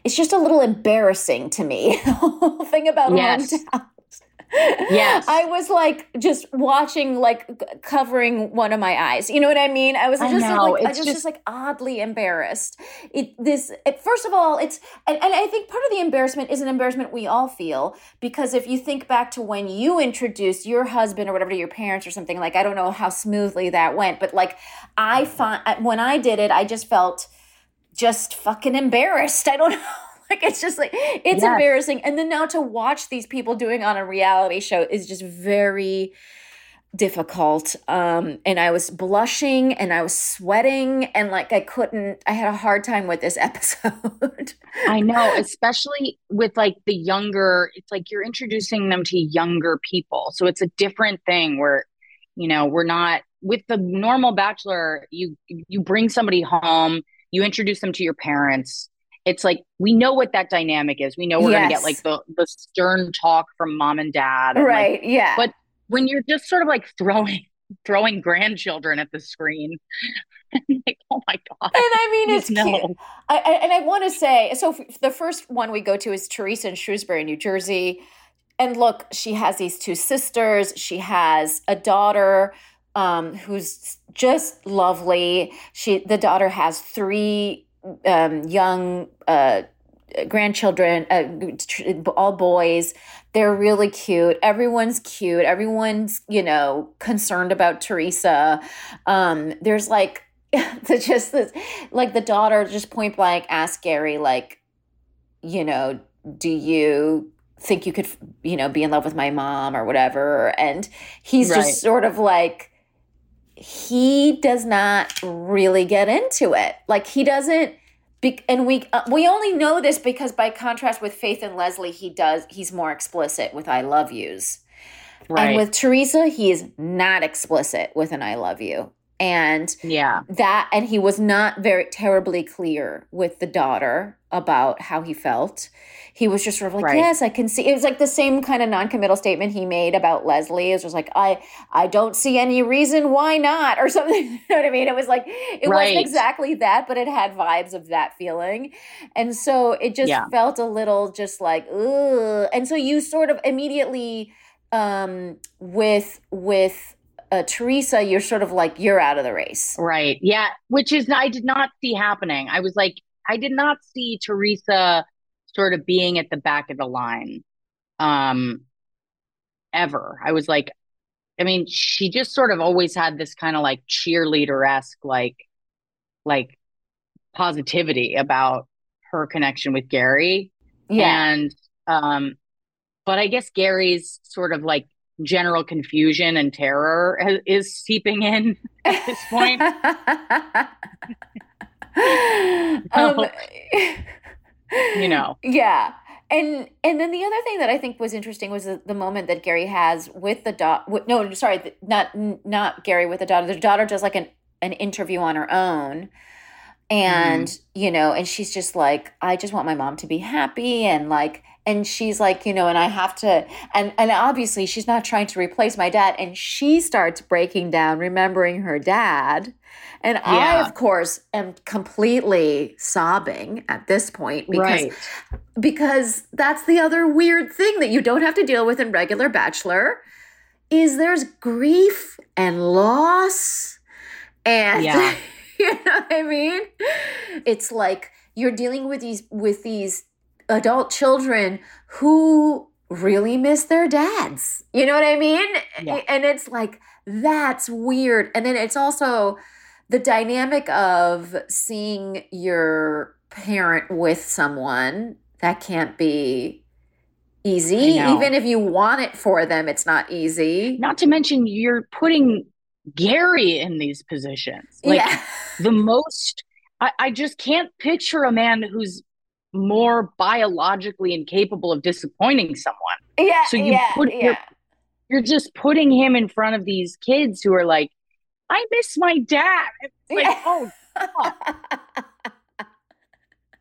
it's just a little embarrassing to me. The whole thing about Yes. hometowns. Yes. I was like just watching, like c- covering one of my eyes. You know what I mean? I was I just know, like, I it's was just- just like oddly embarrassed. It this it, first of all, it's and, and I think part of the embarrassment is an embarrassment we all feel, because if you think back to when you introduced your husband or whatever to your parents or something, like I don't know how smoothly that went, but like I find when I did it, I just felt just fucking embarrassed. I don't know. Like, it's just like, it's Yes. embarrassing. And then now to watch these people doing on a reality show is just very difficult. Um, and I was blushing and I was sweating and like I couldn't, I had a hard time with this episode. I know, especially with like the younger, it's like you're introducing them to younger people. So it's a different thing where, you know, we're not with the normal bachelor, you you bring somebody home, you introduce them to your parents. It's like we know what that dynamic is. We know we're gonna Yes. get like the the stern talk from mom and dad. And, like, Right. Yeah. but when you're just sort of like throwing throwing grandchildren at the screen, like, oh my God. And I mean, it's Please, no. cute. I, I, and I want to say, so f- the first one we go to is Teresa in Shrewsbury, New Jersey. And look, she has these two sisters. She has a daughter um, who's just lovely. She, the daughter has three um, young uh, grandchildren, uh, all boys. They're really cute. Everyone's cute. Everyone's, you know, concerned about Teresa. Um, there's like, it's just this, like the daughter just point blank asked Gary, like, you know, do you think you could, you know, be in love with my mom or whatever? And he's Right. just sort of like, he does not really get into it. Like he doesn't, be, and we uh, we only know this because by contrast with Faith and Leslie, he does, he's more explicit with I love yous. Right. And with Teresa, he is not explicit with an I love you. And Yeah. that, and he was not very terribly clear with the daughter about how he felt. He was just sort of like, Right. yes, I can see. It was like the same kind of non-committal statement he made about Leslie. It was just like, I, I don't see any reason why not, or something. You know what I mean? It was like, it Right. wasn't exactly that, but it had vibes of that feeling. And so it just Yeah. felt a little just like, ugh. And so you sort of immediately, um, with, with, Uh, Teresa, you're sort of like, you're out of the race. Right. Yeah. Which is, I did not see happening. I was like, I did not see Teresa sort of being at the back of the line um, ever. I was like, I mean, she just sort of always had this kind of like cheerleader-esque, like, like positivity about her connection with Gary. Yeah. And, um, but I guess Gary's sort of like general confusion and terror ha- is seeping in at this point. um, You know. Yeah. And and then the other thing that I think was interesting was the, the moment that Gary has with the daughter. No, sorry, th- not not Gary with the daughter. The daughter does like an, an interview on her own. And, you know, and she's just like, I just want my mom to be happy. And like, and she's like, you know, and I have to, and, and obviously she's not trying to replace my dad. And she starts breaking down, remembering her dad. And I, Yeah. of course, am completely sobbing at this point because, Right. because that's the other weird thing that you don't have to deal with in regular Bachelor is there's grief and loss and Yeah. you know what I mean? It's like you're dealing with these with these adult children who really miss their dads. You know what I mean? Yeah. And it's like that's weird. And then it's also the dynamic of seeing your parent with someone that can't be easy. I know. Even if you want it for them, it's not easy. Not to mention you're putting Gary in these positions. Like yeah. the most, I, I just can't picture a man who's more biologically incapable of disappointing someone. Yeah. So you yeah. put yeah. your You're just putting him in front of these kids who are like, I miss my dad. It's like, Yeah. oh, God.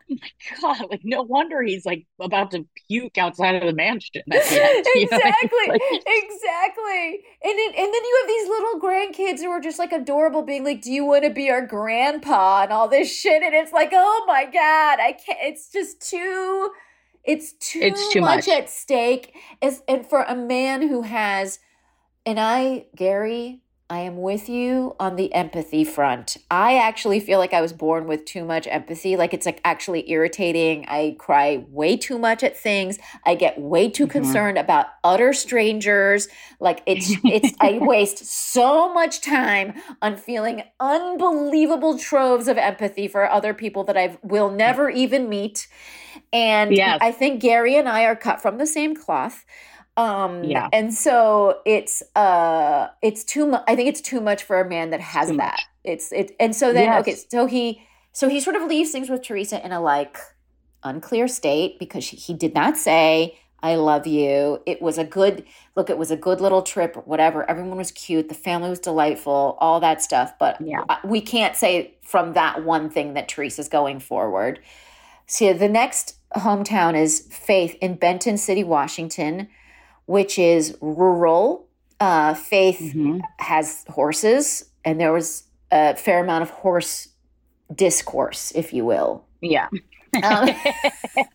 my God, like no wonder he's like about to puke outside of the mansion at the end, you know? Exactly. Like, Exactly. And then, and then you have these little grandkids who are just like adorable, being like, do you want to be our grandpa and all this shit? And it's like, oh my God, I can't, it's just too, it's too, It's too much, much. at stake. As, and for a man who has, and I, Gary, I am with you on the empathy front. I actually feel like I was born with too much empathy. Like it's like actually irritating. I cry way too much at things. I get way too Mhm. concerned about utter strangers. Like it's it's I waste so much time on feeling unbelievable troves of empathy for other people that I will never even meet. And Yes. I think Gary and I are cut from the same cloth. Um, Yeah. and so it's, uh, it's too much. I think it's too much for a man that has Too that. much. It's, it, and so then, Yes. okay, so he, so he sort of leaves things with Teresa in a like unclear state because she, he did not say, I love you. It was a good, look, it was a good little trip, whatever. Everyone was cute. The family was delightful, all that stuff. But Yeah. we can't say from that one thing that Teresa's going forward. So the next hometown is Faith in Benton City, Washington, which is rural. Uh, Faith Mhm. has horses, and there was a fair amount of horse discourse, if you will. Yeah. Um, A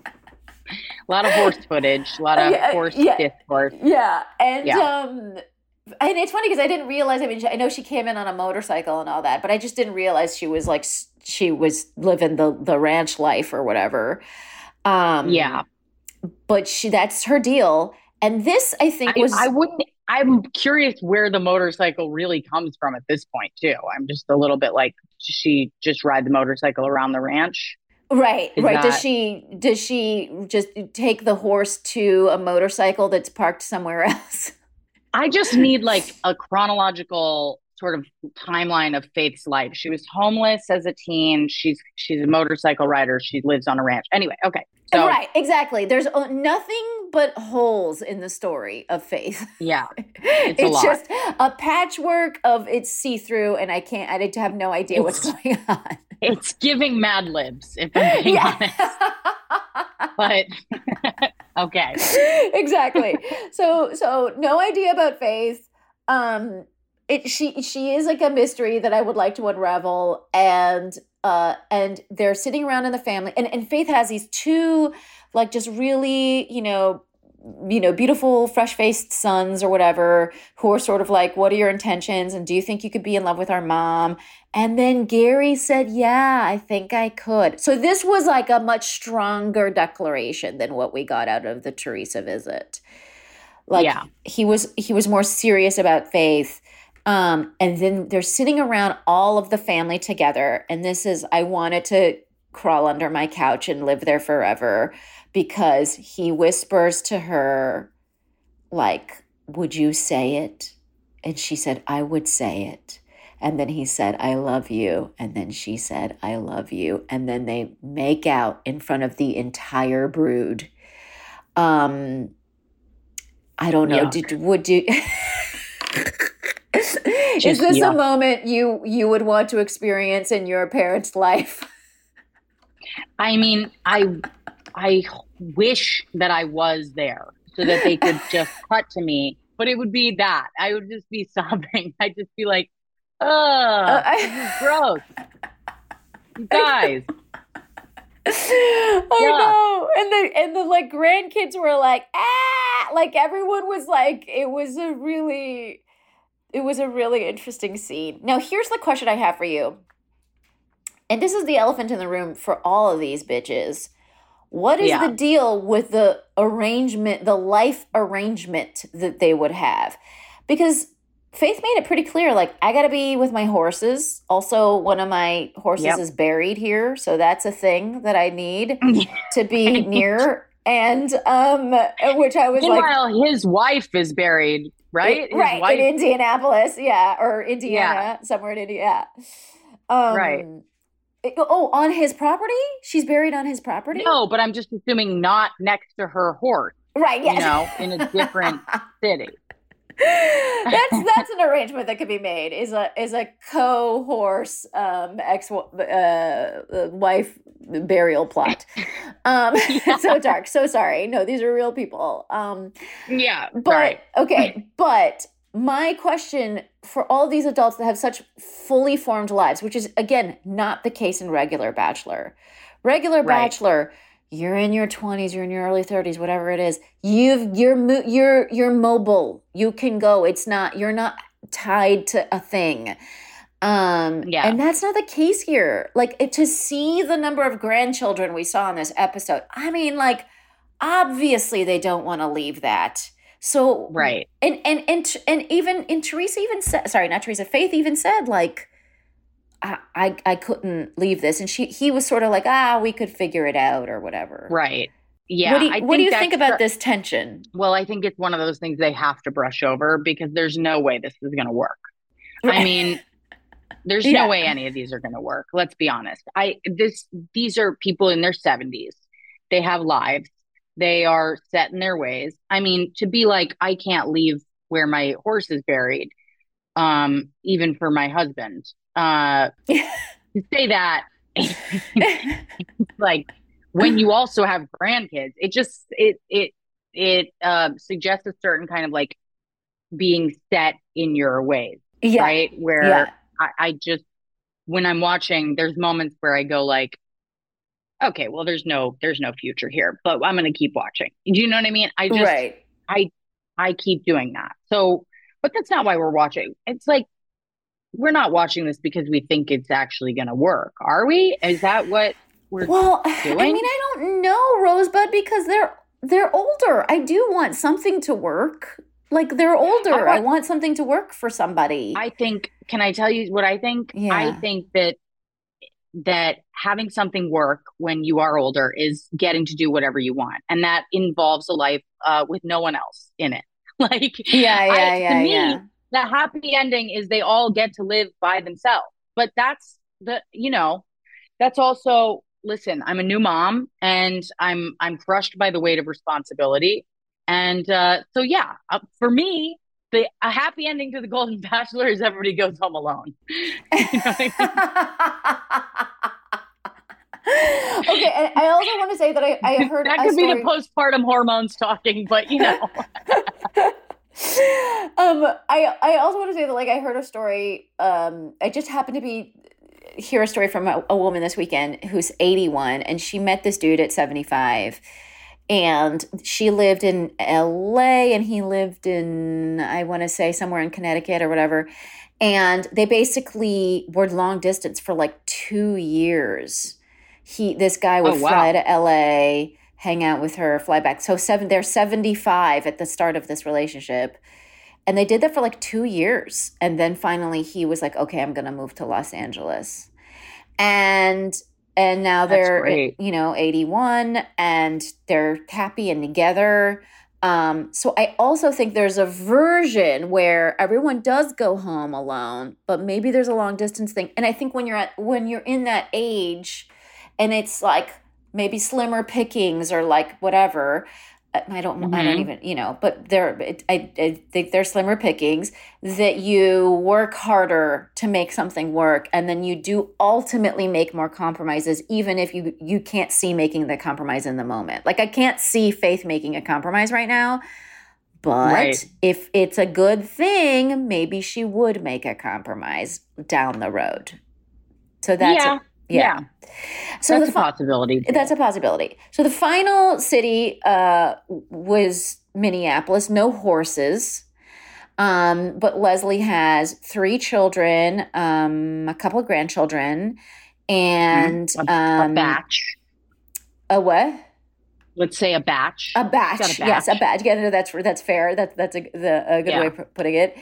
lot of horse footage, a lot of Yeah, horse yeah. discourse. yeah, and Yeah. um, and it's funny because I didn't realize. I mean, I know she came in on a motorcycle and all that, but I just didn't realize she was like s- she was living the the ranch life or whatever. Um, Yeah. but she that's her deal. And this, I think, I, was I wouldn't, I'm curious where the motorcycle really comes from at this point, too. I'm just a little bit like, does she just ride the motorcycle around the ranch? right, Is right. Does that- she does she just take the horse to a motorcycle that's parked somewhere else? I just need like a chronological sort of timeline of Faith's life. She was homeless as a teen. She's she's a motorcycle rider. She lives on a ranch. Anyway, okay. So Right, exactly. There's uh, nothing but holes in the story of Faith. yeah, It's, a lot. just a patchwork of it's see-through, and I can't. I did have no idea what's It's- going on. it's giving Mad Libs, if I'm being honest. But okay. Exactly. So so no idea about Faith. Um it she she is like a mystery that I would like to unravel, and uh and they're sitting around in the family, and, and Faith has these two like just really, you know, you know, beautiful, fresh-faced sons or whatever, who are sort of like, what are your intentions? And do you think you could be in love with our mom? And then Gary said, yeah, I think I could. So this was like a much stronger declaration than what we got out of the Teresa visit. Like Yeah. he was he was more serious about Faith. Um, and then they're sitting around all of the family together. And this is, I wanted to crawl under my couch and live there forever, because he whispers to her, like, would you say it? And she said, I would say it. And then he said, I love you. And then she said, I love you. And then they make out in front of the entire brood. Um, I don't know. Yuck. Did would you? Is Just this a yuck. moment you you would want to experience in your parents' life? I mean, I I wish that I was there so that they could just cut to me, but it would be that. I would just be sobbing. I'd just be like, ugh, Uh, I- this is gross. You guys. I Yeah. know. And the and the like grandkids were like, ah, like everyone was like, it was a really it was a really interesting scene. Now here's the question I have for you. And this is the elephant in the room for all of these bitches. What is Yeah. the deal with the arrangement, the life arrangement that they would have? Because Faith made it pretty clear, like, I got to be with my horses. Also, one of my horses Yep. is buried here, so that's a thing that I need to be near. And um, which I was like, Meanwhile, his wife is buried, right? His right, wife, in Indianapolis, yeah, or Indiana, somewhere in Indiana. Um, Right. it- oh, on his property? She's buried on his property? no, but I'm just assuming not next to her horse, Right, yes. you know, in a different city. that's that's an arrangement that could be made. Is a is a co-horse um, ex uh, wife burial plot. Um, yeah. So dark. So sorry. No, these are real people. Um, yeah. But sorry. okay. But my question for all these adults that have such fully formed lives, which is again not the case in regular Bachelor. Regular right. Bachelor. You're in your twenties, you're in your early thirties, whatever it is. You've you're you're you're mobile. You can go. It's not you're not tied to a thing. Um yeah. And that's not the case here. Like it, to see the number of grandchildren we saw in this episode. I mean, like obviously they don't want to leave that. So right. And and and and even and Teresa even said sorry, not Teresa, Faith even said like I, I I couldn't leave this. And she he was sort of like, ah, we could figure it out or whatever. Right. Yeah. What do you, I what do you think about cr- this tension? Well, I think it's one of those things they have to brush over because there's no way this is going to work. Right. I mean, there's yeah. no way any of these are going to work. Let's be honest. I this These are people in their seventies. They have lives. They are set in their ways. I mean, to be like, I can't leave where my horse is buried, um, even for my husband. Uh, to say that, like when you also have grandkids, it just it it it uh, suggests a certain kind of like being set in your ways, yeah. right? Where yeah. I, I just when I'm watching, there's moments where I go like, okay, well, there's no there's no future here, but I'm going to keep watching. Do you know what I mean? I just right. I I keep doing that. So, but that's not why we're watching. It's like. We're not watching this because we think it's actually going to work, are we? Is that what we're well, doing? I mean, I don't know, Rosebud, because they're they're older. I do want something to work. Like they're older. I want, I want something to work for somebody. I think. Can I tell you what I think? Yeah. I think that that having something work when you are older is getting to do whatever you want, and that involves a life uh, with no one else in it. Like, yeah, yeah, I, yeah, to me, yeah. The happy ending is they all get to live by themselves. But that's the, you know, that's also, listen, I'm a new mom and I'm, I'm crushed by the weight of responsibility. And uh, so, yeah, uh, for me, the a happy ending to the Golden Bachelor is everybody goes home alone. You know what I mean? Okay. And I also want to say that I, I heard that could story- be the postpartum hormones talking, but you know. um, I I also want to say that like I heard a story. Um, I just happened to be hear a story from a, a woman this weekend who's eighty-one, and she met this dude at seventy-five, and she lived in L A and he lived in I want to say somewhere in Connecticut or whatever, and they basically were long distance for like two years. He this guy would oh, wow. fly to L A. Hang out with her, fly back. So seven, they're seventy-five at the start of this relationship. And they did that for like two years. And then finally he was like, okay, I'm going to move to Los Angeles. And and now they're, you know, eighty-one and they're happy and together. Um, so I also think there's a version where everyone does go home alone, but maybe there's a long distance thing. And I think when you're at when you're in that age and it's like, maybe slimmer pickings or like whatever. I don't, mm-hmm. I don't even, you know, but they're, I, I think they're slimmer pickings that you work harder to make something work. And then you do ultimately make more compromises, even if you, you can't see making the compromise in the moment. Like I can't see Faith making a compromise right now, but right. if it's a good thing, maybe she would make a compromise down the road. So that's yeah. a, Yeah. yeah. So that's the a possibility. That's a possibility. So the final city uh, was Minneapolis, no horses. Um, but Leslie has three children, um, a couple of grandchildren, and mm-hmm. a, um, a batch. A what? Let's say a batch. A batch. a batch. Yes, a batch. Yeah, no, that's that's fair. That's that's a, the, a good yeah. way of putting it.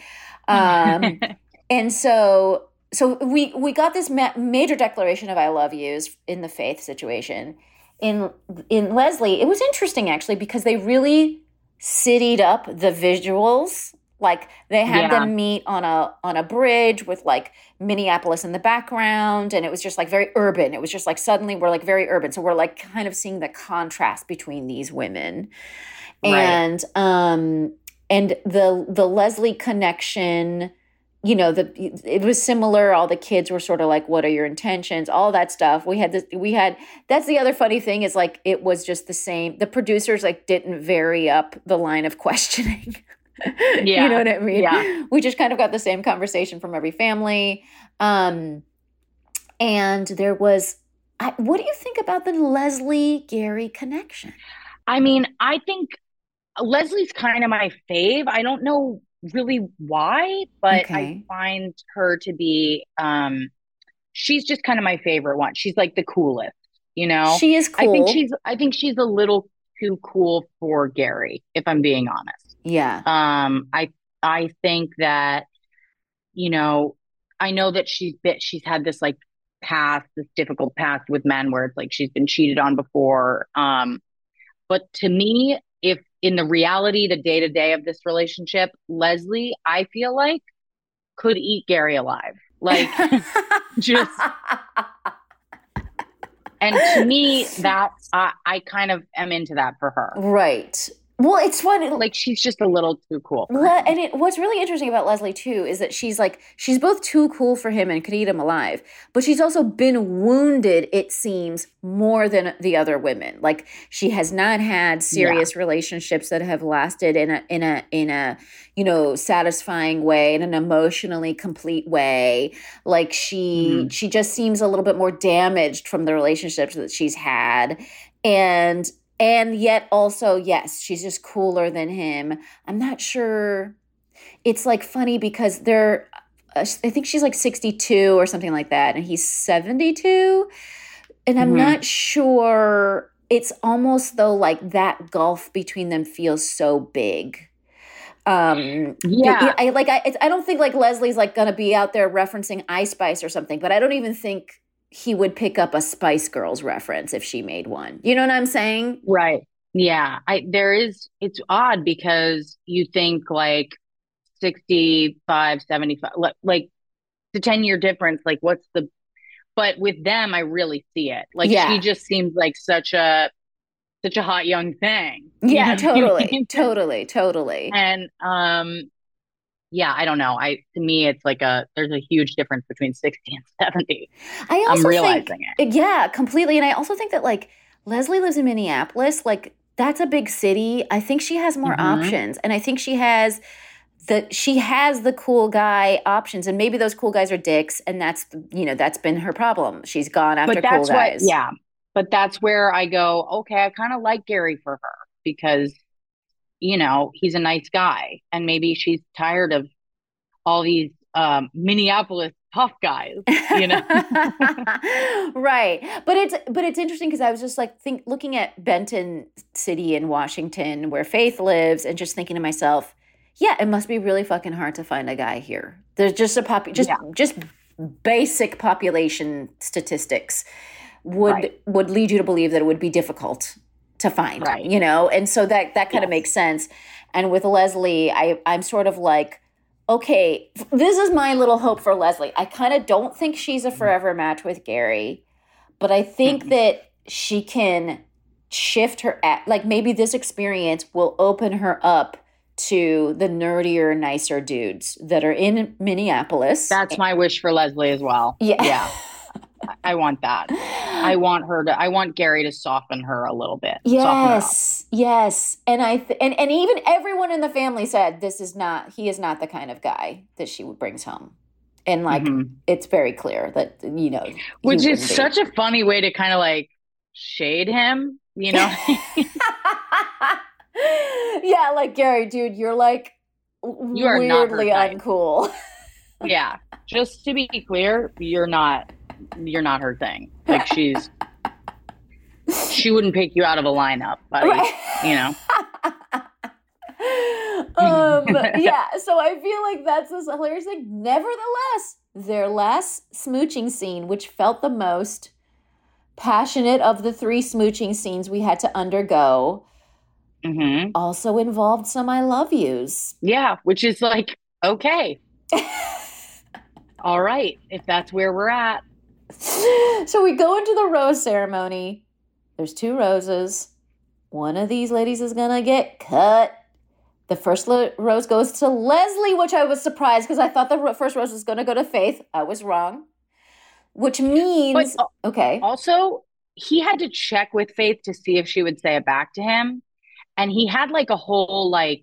Um, and so. So we, we got this ma- major declaration of I love yous in the Faith situation. In in Leslie, it was interesting actually because they really cityed up the visuals. Like they had yeah. them meet on a on a bridge with like Minneapolis in the background, and it was just like very urban. It was just like suddenly we're like very urban. So we're like kind of seeing the contrast between these women. Right. And um and the the Leslie connection, you know, the it was similar. All the kids were sort of like, what are your intentions? All that stuff. We had this, we had, that's the other funny thing is like, it was just the same. The producers like didn't vary up the line of questioning. Yeah. You know what I mean? Yeah. We just kind of got the same conversation from every family. Um, and there was, I, what do you think about the Leslie Gary connection? I mean, I think Leslie's kind of my fave. I don't know really why, but Okay. I find her to be, um, she's just kind of my favorite one. She's like the coolest, you know? She is cool. I think she's, I think she's a little too cool for Gary, if I'm being honest. Yeah. Um, I, I think that, you know, I know that she's bit, she's had this like past, this difficult past with men where it's like she's been cheated on before. Um, but to me, if in the reality, the day to day of this relationship, Leslie, I feel like could eat Gary alive. Like just, and to me, that's, I, I kind of am into that for her. Right. Well, it's funny. Like she's just a little too cool. for Le- him. and it, what's really interesting about Leslie too is that she's like, she's both too cool for him and could eat him alive, but she's also been wounded, it seems, more than the other women. Like she has not had serious relationships that have lasted in a in a in a you know satisfying way, in an emotionally complete way. Like she Mhm. she just seems a little bit more damaged from the relationships that she's had, and. And yet also, yes, she's just cooler than him. I'm not sure. It's like funny because they're, uh, I think she's like sixty-two or something like that. And he's seventy-two. And I'm Mhm. not sure. It's almost though like that gulf between them feels so big. Um, Yeah. I, I like, I, it's, I don't think like Leslie's like going to be out there referencing Ice Spice or something, but I don't even think he would pick up a Spice Girls reference if she made one. You know what I'm saying? Right. Yeah. I there is it's odd because you think like sixty-five, seventy-five, like, like the ten year difference, like what's the but with them I really see it. Like Yeah. she just seems like such a such a hot young thing. You Yeah, know what I totally, mean? totally, totally. And um yeah, I don't know. I to me it's like a there's a huge difference between sixty and seventy. I also I'm realizing think, it. yeah, completely. And I also think that like Leslie lives in Minneapolis, like that's a big city. I think she has more Mhm. options, and I think she has the she has the cool guy options, and maybe those cool guys are dicks, and that's you know that's been her problem. She's gone after But cool that's what guys. yeah. But that's where I go, okay, I kind of like Gary for her because you know, he's a nice guy. And maybe she's tired of all these um, Minneapolis tough guys, you know? Right. But it's but it's interesting because I was just like think looking at Benton City in Washington where Faith lives and just thinking to myself, yeah, it must be really fucking hard to find a guy here. There's just a pop just Yeah. just basic population statistics would Right. would lead you to believe that it would be difficult to find, Right. you know? And so that that kind of Yes. makes sense. And with Leslie, I I'm sort of like, okay, this is my little hope for Leslie. I kind of don't think she's a forever match with Gary, but I think Mhm. that she can shift her at like maybe this experience will open her up to the nerdier, nicer dudes that are in Minneapolis. That's my wish for Leslie as well. Yeah. Yeah. I want that. I want her to, I want Gary to soften her a little bit. Soften her up. Yes, yes, and I th- and and even everyone in the family said this is not he is not the kind of guy that she brings home, and like Mhm. it's very clear that you know, he Which wouldn't is be. such a funny way to kind of like shade him, you know? Yeah, like Gary, dude, you're like You are not her weirdly type. uncool. Yeah. Just to be clear, you're not, you're not her thing. Like she's, she wouldn't pick you out of a lineup, buddy. Right. You know? um, yeah, so I feel like that's this hilarious thing. Nevertheless, their last smooching scene, which felt the most passionate of the three smooching scenes we had to undergo, hmm also involved some I love yous. Yeah. Which is like, okay. All right. If that's where we're at. So we go into the rose ceremony. There's two roses. One of these ladies is going to get cut. The first lo- rose goes to Leslie, which I was surprised because I thought the ro- first rose was going to go to Faith. I was wrong. Which means, But, uh, okay. Also, he had to check with Faith to see if she would say it back to him. And he had like a whole, like,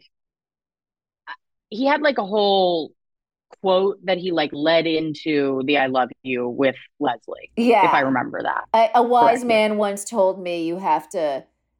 he had like a whole quote that he like led into the I love you with Leslie. Yeah. If I remember that. I, a wise correctly. man once told me you have to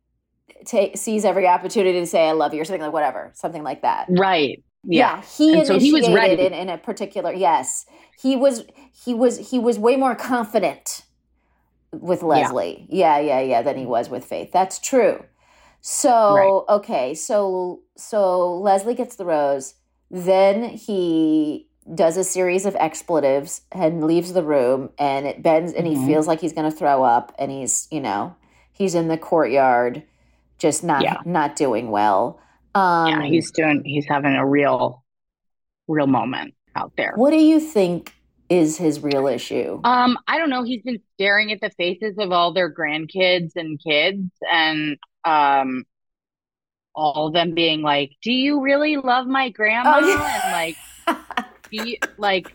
take seize every opportunity to say I love you or something like whatever, something like that. Right. Yeah. Yeah, he And so he was initiated ready. in, in a particular, yes. He was he was he was way more confident with Leslie. Yeah, yeah, yeah, than he was with Faith. That's true. So, Right. okay, so so Leslie gets the rose. Then he does a series of expletives and leaves the room, and it bends and he Mhm. feels like he's going to throw up, and he's, you know, he's in the courtyard just not Yeah. not doing well. Um, Yeah, he's doing, he's having a real, real moment out there. What do you think is his real issue? Um, I don't know. He's been staring at the faces of all their grandkids and kids, and um, all of them being like, "Do you really love my grandma?" Oh, yeah. And like, do you, like,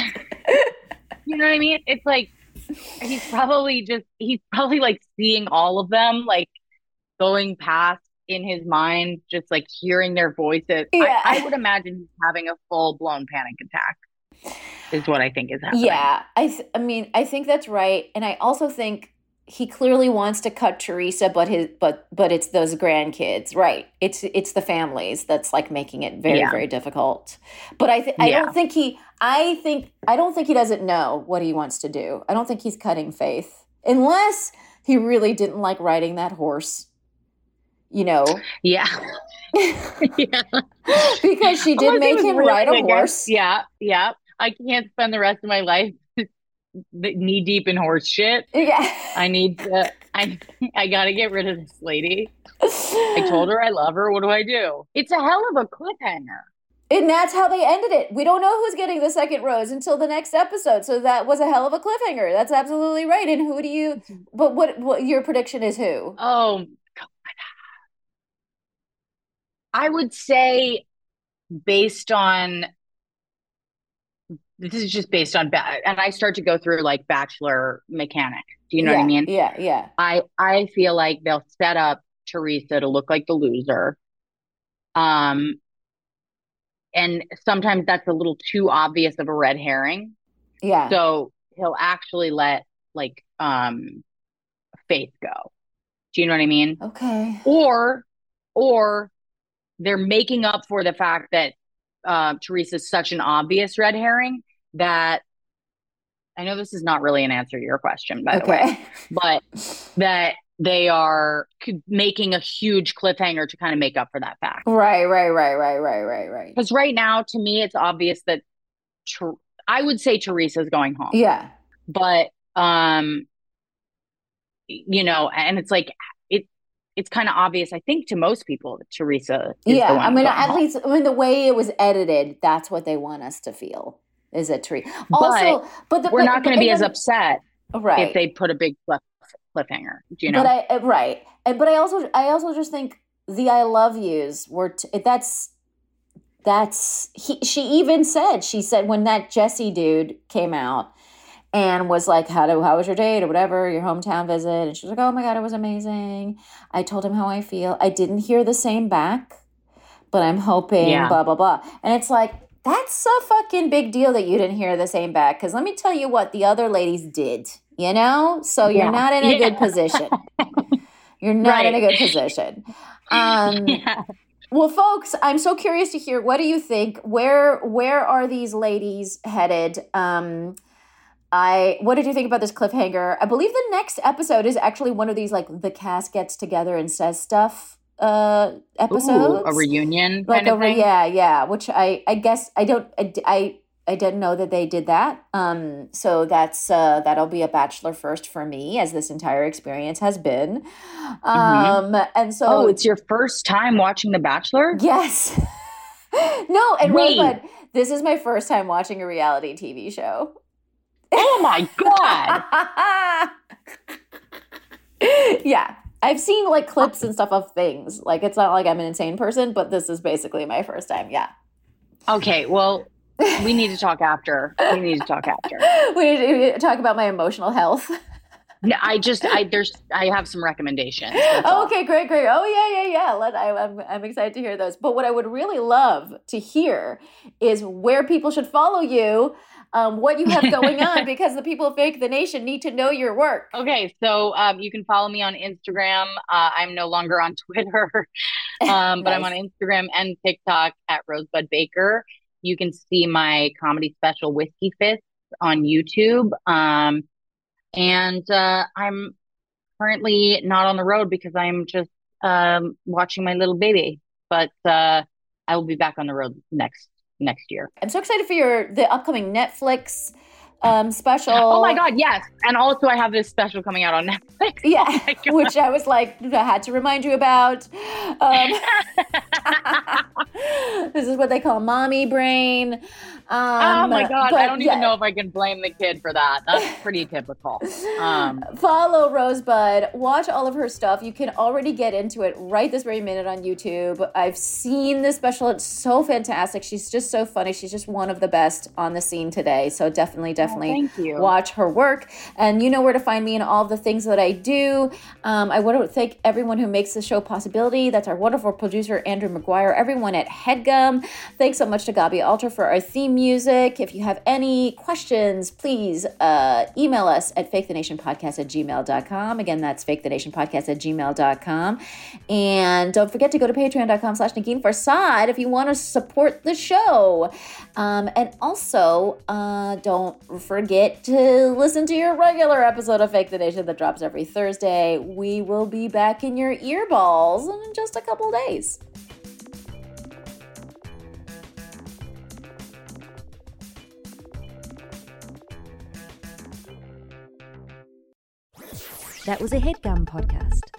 you know what I mean? It's like he's probably just he's probably like seeing all of them, like going past in his mind, just like hearing their voices. Yeah. I, I would imagine he's having a full blown panic attack. Is what I think is happening. Yeah, I th- I mean, I think that's right, and I also think he clearly wants to cut Teresa, but his but but it's those grandkids, right? It's it's the families that's like making it very Yeah. very difficult. But I th- I Yeah. don't think he I think I don't think he doesn't know what he wants to do. I don't think he's cutting Faith unless he really didn't like riding that horse. You know, Yeah. Yeah. because she did Unless he make was him really ride a against- horse. Yeah, yeah. I can't spend the rest of my life knee deep in horse shit. Yeah. I need to. I I gotta get rid of this lady. I told her I love her. What do I do? It's a hell of a cliffhanger. And that's how they ended it. We don't know who's getting the second rose until the next episode. So that was a hell of a cliffhanger. That's absolutely right. And who do you? But what? What your prediction is who? Oh, God. I would say, based on this is just based on ba- and I start to go through like Bachelor mechanic. Do you know yeah, what I mean? Yeah, yeah. I I feel like they'll set up Teresa to look like the loser. Um, and sometimes that's a little too obvious of a red herring. Yeah. So he'll actually let like um Faith go. Do you know what I mean? Okay. Or or they're making up for the fact that uh, Teresa's such an obvious red herring that I know this is not really an answer to your question, by the way, Okay. but that they are c- making a huge cliffhanger to kind of make up for that fact. Right, right, right, right, right, right, right. Because right now, to me, it's obvious that Ter- I would say Teresa's going home. Yeah. But, um, you know, and it's like, it, it's kind of obvious, I think, to most people that Teresa is Yeah. the one I mean, going at home. least I mean the way it was edited, that's what they want us to feel. Is it Teresa? Also, but the, We're but, not going but to be in as the- upset right. if they put a big cliff, cliffhanger. Do you know? But I uh, right, and but I also I also just think the I love yous were t- that's that's he. She even said she said when that Jesse dude came out and was like, how do how was your date or whatever, your hometown visit, and she was like, oh my god, it was amazing. I told him how I feel. I didn't hear the same back, but I'm hoping Yeah. blah blah blah. And it's like that's a fucking big deal that you didn't hear the same back because let me tell you what the other ladies did. You know, so you're Yeah. not in a Yeah. good position. You're not in a Right. good position. Um, Yeah. Well, folks, I'm so curious to hear. What do you think? Where where are these ladies headed? Um, I what did you think about this cliffhanger? I believe the next episode is actually one of these like the cast gets together and says stuff uh, episodes. Ooh, a reunion like kind of over thing. yeah yeah. Which I I guess I don't I. I I didn't know that they did that. Um, so that's uh, that'll be a Bachelor first for me, as this entire experience has been. Um, And so, Oh, it's your first time watching The Bachelor? yes, no, and Wait. Rosebud, this is my first time watching a reality T V show. Oh my God. Yeah, I I've seen like clips and stuff of things. Like it's not like I'm an insane person, but this is basically my first time. Yeah. Okay. Well, we need to talk after. We need to talk after. We need to talk about my emotional health. No, I just, I, there's, I have some recommendations. Oh, okay, great, great. Oh, yeah, yeah, yeah. Let, I, I'm, I'm excited to hear those. But what I would really love to hear is where people should follow you, um, what you have going on, because the people of Fake the Nation need to know your work. Okay, so um, you can follow me on Instagram. Uh, I'm no longer on Twitter, um, but nice. I'm on Instagram and TikTok at Rosebud Baker. You can see my comedy special, Whiskey Fists, on YouTube. Um, And uh, I'm currently not on the road because I'm just um, watching my little baby. But uh, I will be back on the road next next year. I'm so excited for your the upcoming Netflix um, special. Oh my God, yes! And also I have this special coming out on Netflix. Yeah, oh which I was like, I had to remind you about. Um, this is what they call mommy brain. Um, oh my God, but, I don't even yeah. know if I can blame the kid for that. That's pretty typical. Um, Follow Rosebud. Watch all of her stuff. You can already get into it right this very minute on YouTube. I've seen this special. It's so fantastic. She's just so funny. She's just one of the best on the scene today. So definitely, definitely oh, thank you. watch her work. And you know where to find me and all the things that I do. Um, I want to thank everyone who makes the show possibility. That's our wonderful producer, Andrew McGuire, everyone at HeadGum. Thanks so much to Gabi Alter for our theme music. If you have any questions, please uh, email us at fakethenationpodcast at gmail dot com. Again, that's fakethenationpodcast at gmail dot com. And don't forget to go to patreon.com slash Negin Farsad if you want to support the show. Um, and also, uh, don't forget to listen to your regular episode of Fake the Nation that drops every Thursday. We will be back in your earballs in just a couple days. That was a HeadGum podcast.